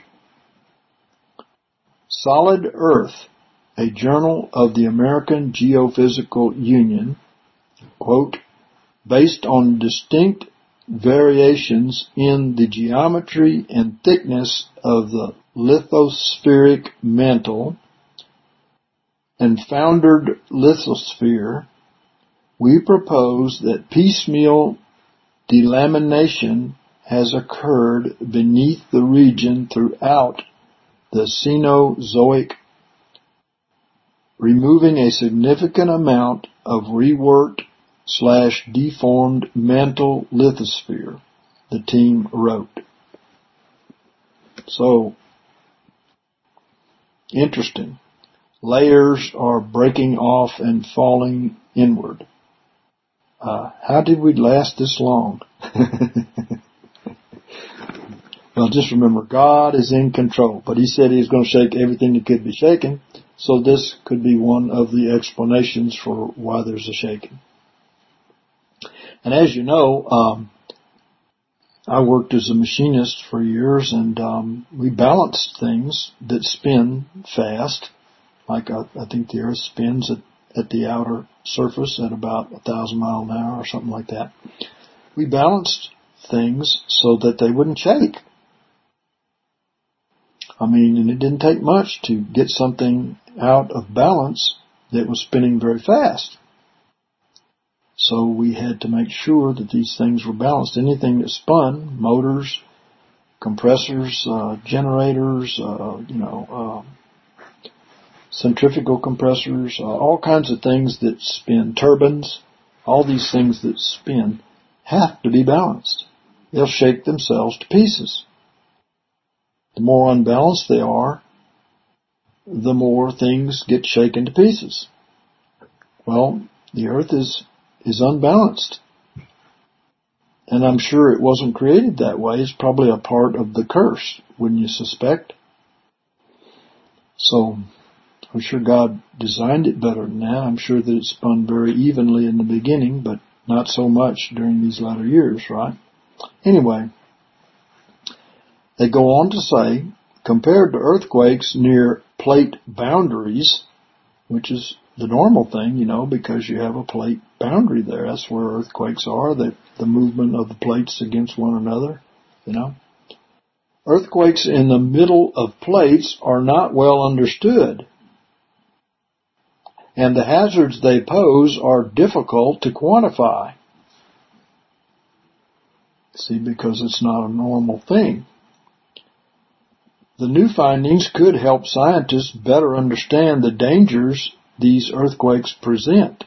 S1: Solid Earth, a journal of the American Geophysical Union, quote, based on distinct variations in the geometry and thickness of the lithospheric mantle and foundered lithosphere, we propose that piecemeal delamination has occurred beneath the region throughout the Cenozoic, removing a significant amount of reworked /deformed mantle lithosphere, the team wrote. So, interesting. Layers are breaking off and falling inward. How did we last this long? Well, just remember, God is in control, but He said He's going to shake everything that could be shaken, so this could be one of the explanations for why there's a shaking. And as you know, I worked as a machinist for years, and we balanced things that spin fast, like I think the Earth spins at the outer surface at about 1,000 miles an hour or something like that. We balanced things so that they wouldn't shake. I mean, and it didn't take much to get something out of balance that was spinning very fast. So we had to make sure that these things were balanced. Anything that spun, motors, compressors, generators, centrifugal compressors, all kinds of things that spin, turbines, all these things that spin have to be balanced. They'll shake themselves to pieces. The more unbalanced they are, the more things get shaken to pieces. Well, the Earth is unbalanced. And I'm sure it wasn't created that way. It's probably a part of the curse, wouldn't you suspect? So, I'm sure God designed it better than that. I'm sure that it spun very evenly in the beginning, but not so much during these latter years, right? Anyway, they go on to say, compared to earthquakes near plate boundaries, which is the normal thing, because you have a plate boundary there. That's where earthquakes are, the movement of the plates against one another, Earthquakes in the middle of plates are not well understood, and the hazards they pose are difficult to quantify. See, because it's not a normal thing. The new findings could help scientists better understand the dangers these earthquakes present.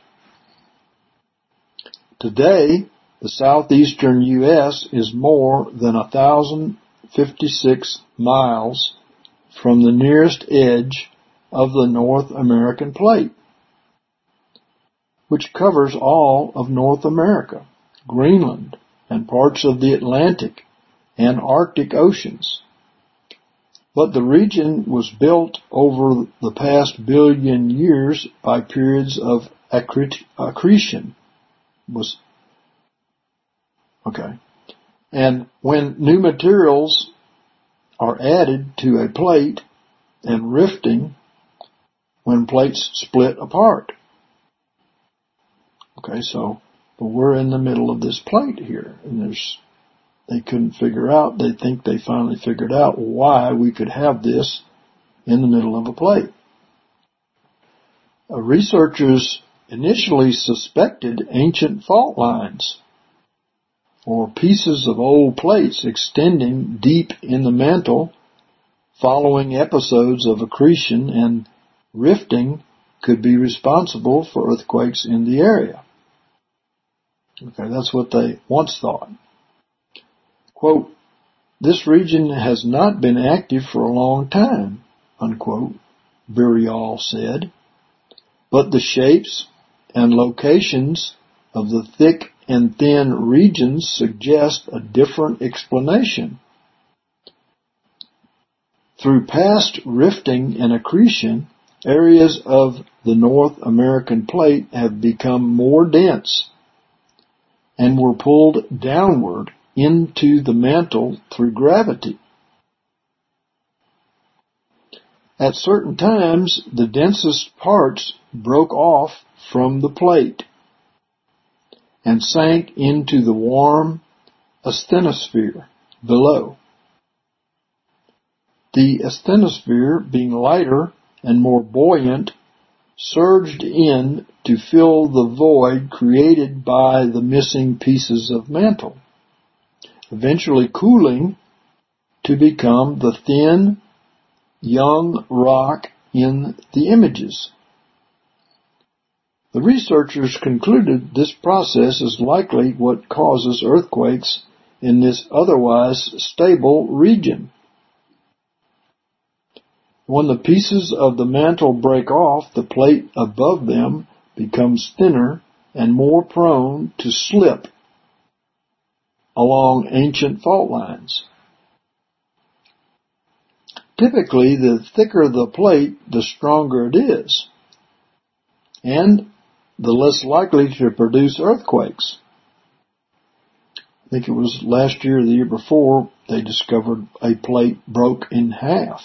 S1: Today, the southeastern U.S. is more than 1,056 miles from the nearest edge of the North American plate, which covers all of North America, Greenland, and parts of the Atlantic and Arctic Oceans. But the region was built over the past billion years by periods of accretion. And when new materials are added to a plate and rifting when plates split apart. But we're in the middle of this plate here, and they couldn't figure out, they think they finally figured out why we could have this in the middle of a plate. Researchers initially suspected ancient fault lines or pieces of old plates extending deep in the mantle following episodes of accretion and rifting could be responsible for earthquakes in the area. That's what they once thought. Quote, this region has not been active for a long time, unquote, Burial said, but the shapes and locations of the thick and thin regions suggest a different explanation. Through past rifting and accretion, areas of the North American plate have become more dense and were pulled downward into the mantle through gravity. At certain times, the densest parts broke off from the plate and sank into the warm asthenosphere below. The asthenosphere, being lighter and more buoyant, surged in to fill the void created by the missing pieces of mantle, eventually cooling to become the thin, young rock in the images. The researchers concluded this process is likely what causes earthquakes in this otherwise stable region. When the pieces of the mantle break off, the plate above them becomes thinner and more prone to slip along ancient fault lines. Typically, the thicker the plate, the stronger it is, and the less likely to produce earthquakes. I think it was last year or the year before, they discovered a plate broke in half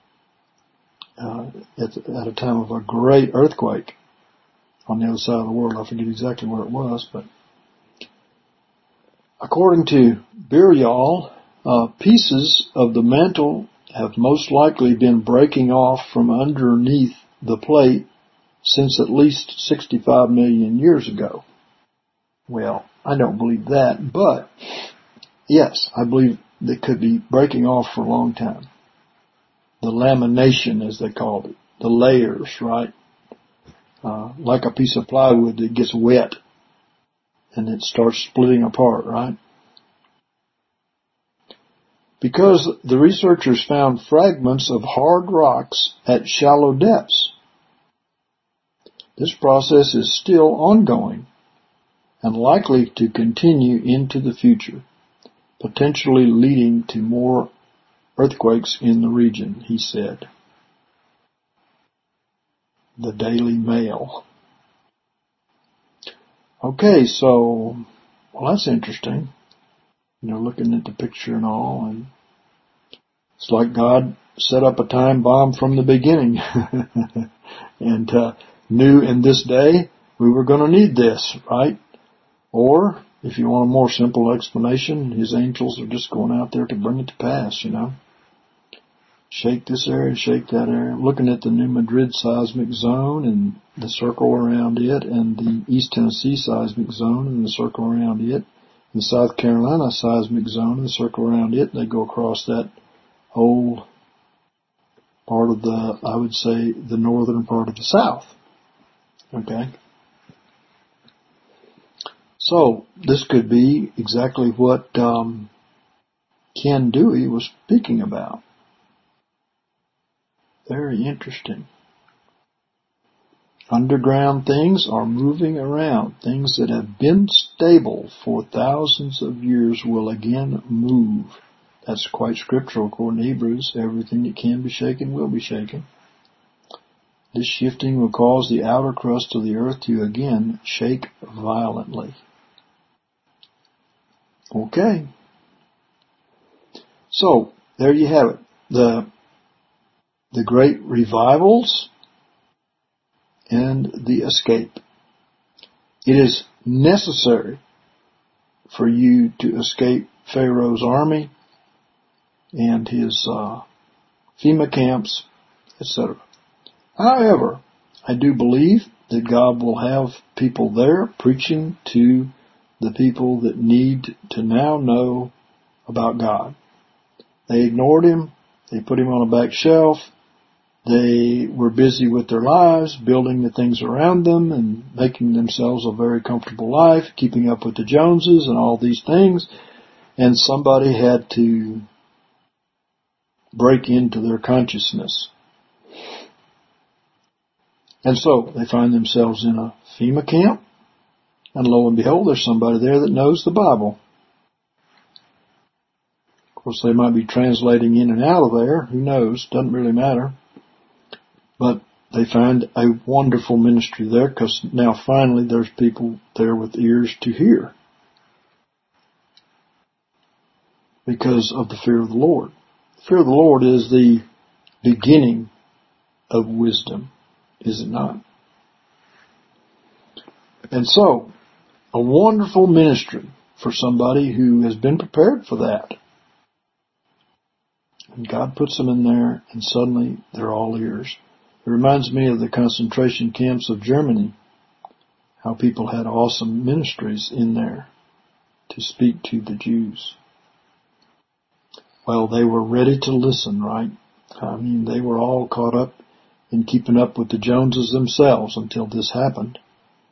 S1: at a time of a great earthquake on the other side of the world. I forget exactly where it was, but according to Biryal, pieces of the mantle have most likely been breaking off from underneath the plate since at least 65 million years ago. Well, I don't believe that, but yes, I believe they could be breaking off for a long time. The lamination, as they called it, the layers, right? Like a piece of plywood that gets wet and it starts splitting apart, right? Because the researchers found fragments of hard rocks at shallow depths. This process is still ongoing and likely to continue into the future, potentially leading to more earthquakes in the region, he said. The Daily Mail. Okay, so, well, that's interesting. Looking at the picture and all, and it's like God set up a time bomb from the beginning and knew in this day we were going to need this, right? Or, if you want a more simple explanation, his angels are just going out there to bring it to pass, Shake this area, shake that area. Looking at the New Madrid seismic zone and the circle around it, and the East Tennessee seismic zone and the circle around it, the South Carolina seismic zone and the circle around it, they go across that whole part of I would say, the northern part of the South. Okay? So, this could be exactly what Ken Dewey was speaking about. Very interesting. Underground things are moving around. Things that have been stable for thousands of years will again move. That's quite scriptural according to Hebrews. Everything that can be shaken will be shaken. This shifting will cause the outer crust of the earth to again shake violently. Okay. So, there you have it. The great revivals and the escape. It is necessary for you to escape Pharaoh's army and his FEMA camps, etc. However, I do believe that God will have people there preaching to the people that need to now know about God. They ignored him. They put him on a back shelf. They were busy with their lives, building the things around them and making themselves a very comfortable life, keeping up with the Joneses and all these things. And somebody had to break into their consciousness. And so they find themselves in a FEMA camp. And lo and behold, there's somebody there that knows the Bible. Of course, they might be translating in and out of there. Who knows? Doesn't really matter. But they find a wonderful ministry there because now finally there's people there with ears to hear because of the fear of the Lord. The fear of the Lord is the beginning of wisdom, is it not? And so, a wonderful ministry for somebody who has been prepared for that. And God puts them in there and suddenly they're all ears. It reminds me of the concentration camps of Germany, how people had awesome ministries in there to speak to the Jews. Well, they were ready to listen, right? I mean, they were all caught up in keeping up with the Joneses themselves until this happened.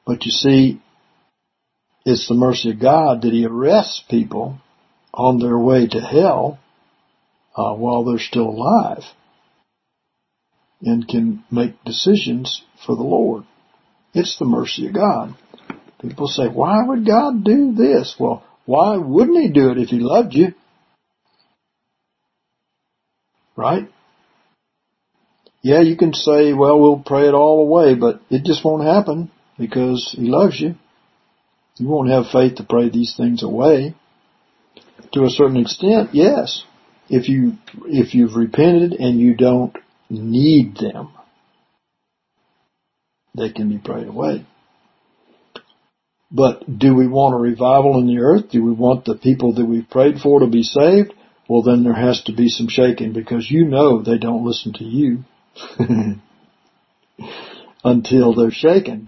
S1: But you see, it's the mercy of God that He arrests people on their way to hell while they're still alive and can make decisions for the Lord. It's the mercy of God. People say, why would God do this? Well, why wouldn't He do it if He loved you? Right? Yeah, you can say, well, we'll pray it all away, but it just won't happen because He loves you. You won't have faith to pray these things away. To a certain extent, yes. If you've repented and you don't need them, they can be prayed away. But do we want a revival in the earth? Do we want the people that we've prayed for to be saved? Well, then there has to be some shaking, because you know they don't listen to you until they're shaken.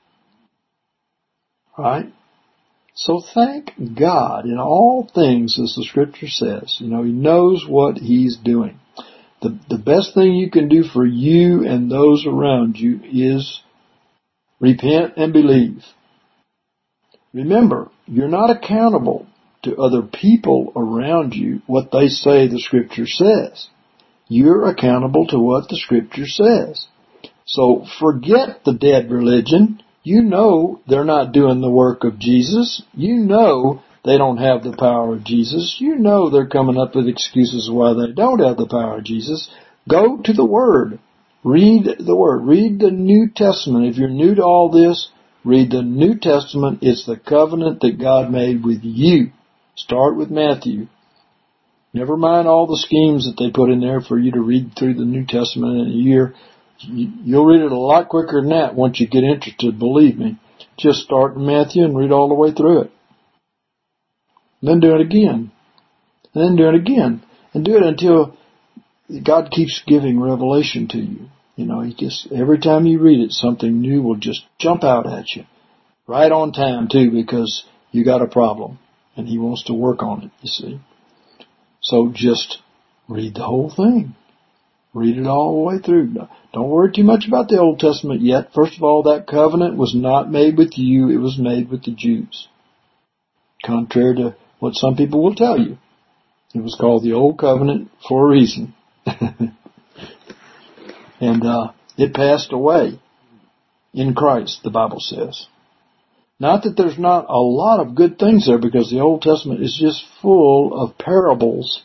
S1: Right? So thank God in all things, as the Scripture says. He knows what He's doing. The best thing you can do for you and those around you is repent and believe. Remember, you're not accountable to other people around you what they say the Scripture says. You're accountable to what the Scripture says. So forget the dead religion. You know they're not doing the work of Jesus. You know they don't have the power of Jesus. You know they're coming up with excuses why they don't have the power of Jesus. Go to the Word. Read the Word. Read the New Testament. If you're new to all this, read the New Testament. It's the covenant that God made with you. Start with Matthew. Never mind all the schemes that they put in there for you to read through the New Testament in a year. You'll read it a lot quicker than that once you get interested, believe me. Just start in Matthew and read all the way through it. Then do it again. And then do it again. And do it until God keeps giving revelation to you. He just, every time you read it, something new will just jump out at you. Right on time, too, because you got a problem. And He wants to work on it, you see. So just read the whole thing. Read it all the way through. Don't worry too much about the Old Testament yet. First of all, that covenant was not made with you. It was made with the Jews. Contrary to what some people will tell you. It was called the Old Covenant for a reason. And it passed away in Christ, the Bible says. Not that there's not a lot of good things there, because the Old Testament is just full of parables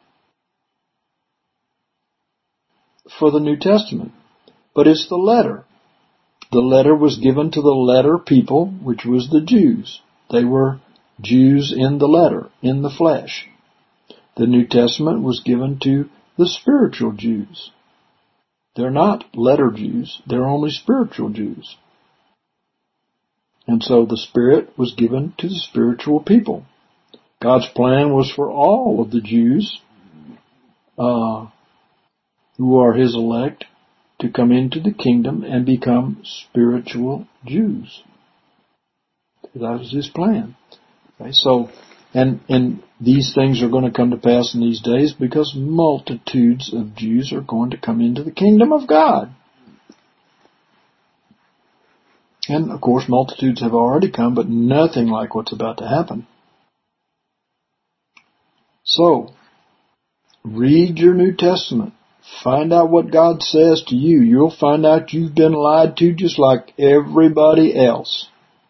S1: for the New Testament. But it's the letter. The letter was given to the letter people, which was the Jews. They were Jews in the letter, in the flesh. The New Testament was given to the spiritual Jews. They're not letter Jews. They're only spiritual Jews. And so the Spirit was given to the spiritual people. God's plan was for all of the Jews who are His elect to come into the kingdom and become spiritual Jews. That was His plan. Okay, so, and these things are going to come to pass in these days because multitudes of Jews are going to come into the kingdom of God. And, of course, multitudes have already come, but nothing like what's about to happen. So, read your New Testament. Find out what God says to you. You'll find out you've been lied to just like everybody else.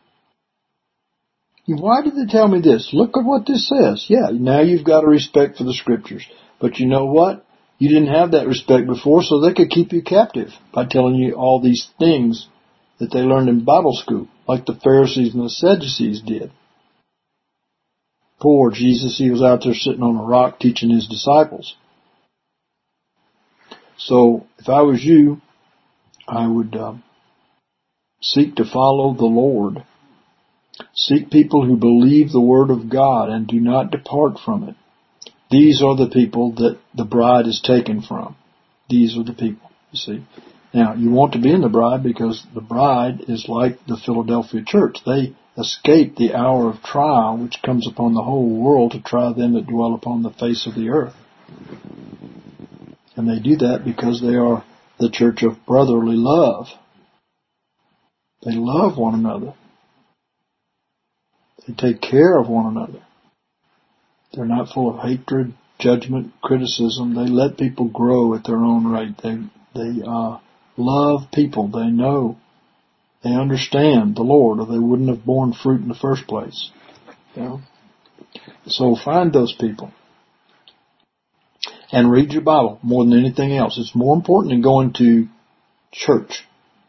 S1: Why did they tell me this? Look at what this says. Yeah, now you've got a respect for the Scriptures. But you know what? You didn't have that respect before, so they could keep you captive by telling you all these things that they learned in Bible school, like the Pharisees and the Sadducees did. Poor Jesus, He was out there sitting on a rock teaching His disciples. So, if I was you, I would seek to follow the Lord. Seek people who believe the Word of God and do not depart from it. These are the people that the bride is taken from. These are the people, you see. Now, you want to be in the bride because the bride is like the Philadelphia church. They escape the hour of trial which comes upon the whole world to try them that dwell upon the face of the earth. And they do that because they are the church of brotherly love. They love one another. They take care of one another. They're not full of hatred, judgment, criticism. They let people grow at their own rate. They love people. They know. They understand the Lord, or they wouldn't have borne fruit in the first place. You know? So find those people. And read your Bible more than anything else. It's more important than going to church.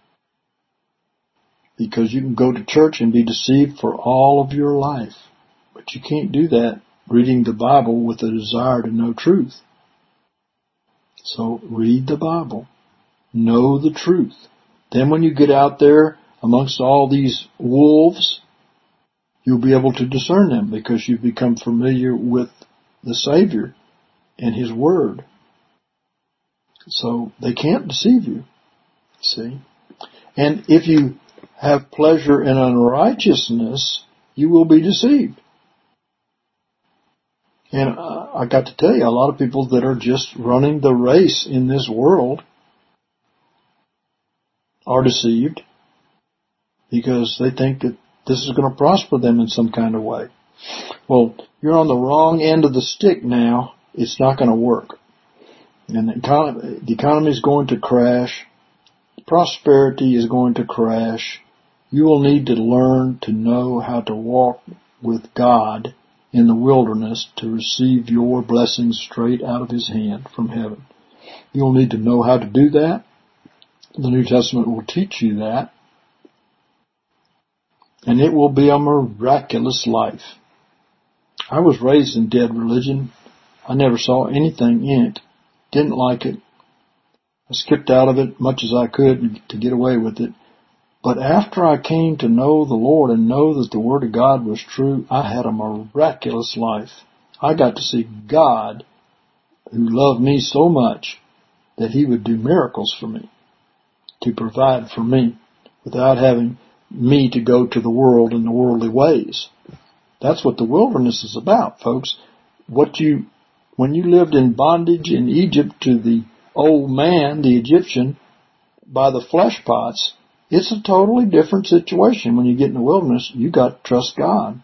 S1: Because you can go to church and be deceived for all of your life. But you can't do that reading the Bible with a desire to know truth. So read the Bible. Know the truth. Then when you get out there amongst all these wolves, you'll be able to discern them because you've become familiar with the Savior and His Word. So they can't deceive you. See? And if you have pleasure in unrighteousness, you will be deceived. And I got to tell you, a lot of people that are just running the race in this world are deceived because they think that this is going to prosper them in some kind of way. Well, you're on the wrong end of the stick now. It's not going to work. And the economy is going to crash. Prosperity is going to crash. You will need to learn to know how to walk with God in the wilderness to receive your blessings straight out of His hand from heaven. You'll need to know how to do that. The New Testament will teach you that. And it will be a miraculous life. I was raised in dead religion. I never saw anything in it. Didn't like it. I skipped out of it much as I could to get away with it. But after I came to know the Lord and know that the Word of God was true, I had a miraculous life. I got to see God, who loved me so much that He would do miracles for me, to provide for me, without having me to go to the world in the worldly ways. That's what the wilderness is about, folks. When you lived in bondage in Egypt to the old man, the Egyptian, by the flesh pots, it's a totally different situation. When you get in the wilderness, you got to trust God.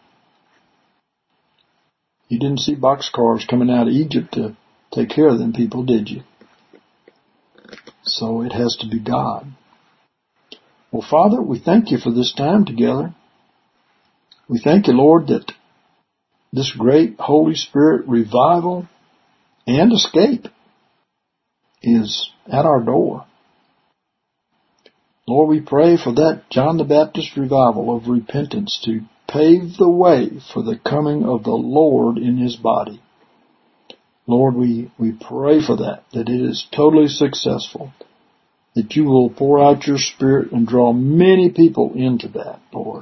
S1: You didn't see boxcars coming out of Egypt to take care of them people, did you? So it has to be God. Well, Father, we thank You for this time together. We thank You, Lord, that this great Holy Spirit revival and escape is at our door. Lord, we pray for that John the Baptist revival of repentance to pave the way for the coming of the Lord in His body. Lord, we pray for that it is totally successful, that You will pour out Your Spirit and draw many people into that, Lord.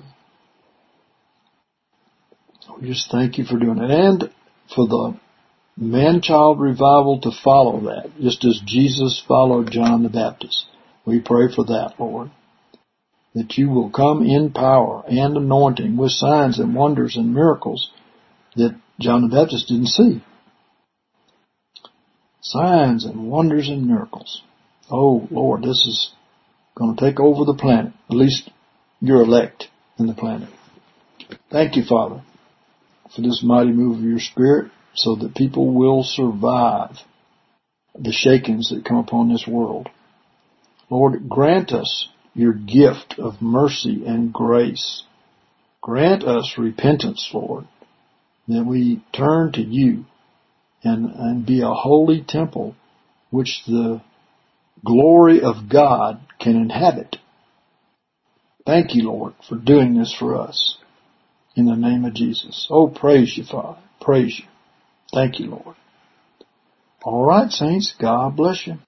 S1: We just thank You for doing it, and for the man-child revival to follow that, just as Jesus followed John the Baptist. We pray for that, Lord, that You will come in power and anointing with signs and wonders and miracles that John the Baptist didn't see. Signs and wonders and miracles. Oh, Lord, this is going to take over the planet, at least Your elect in the planet. Thank You, Father, for this mighty move of Your Spirit so that people will survive the shakings that come upon this world. Lord, grant us Your gift of mercy and grace. Grant us repentance, Lord, that we turn to You and be a holy temple which the glory of God can inhabit. Thank You, Lord, for doing this for us. In the name of Jesus. Oh, praise You, Father. Praise You. Thank You, Lord. All right, saints. God bless you.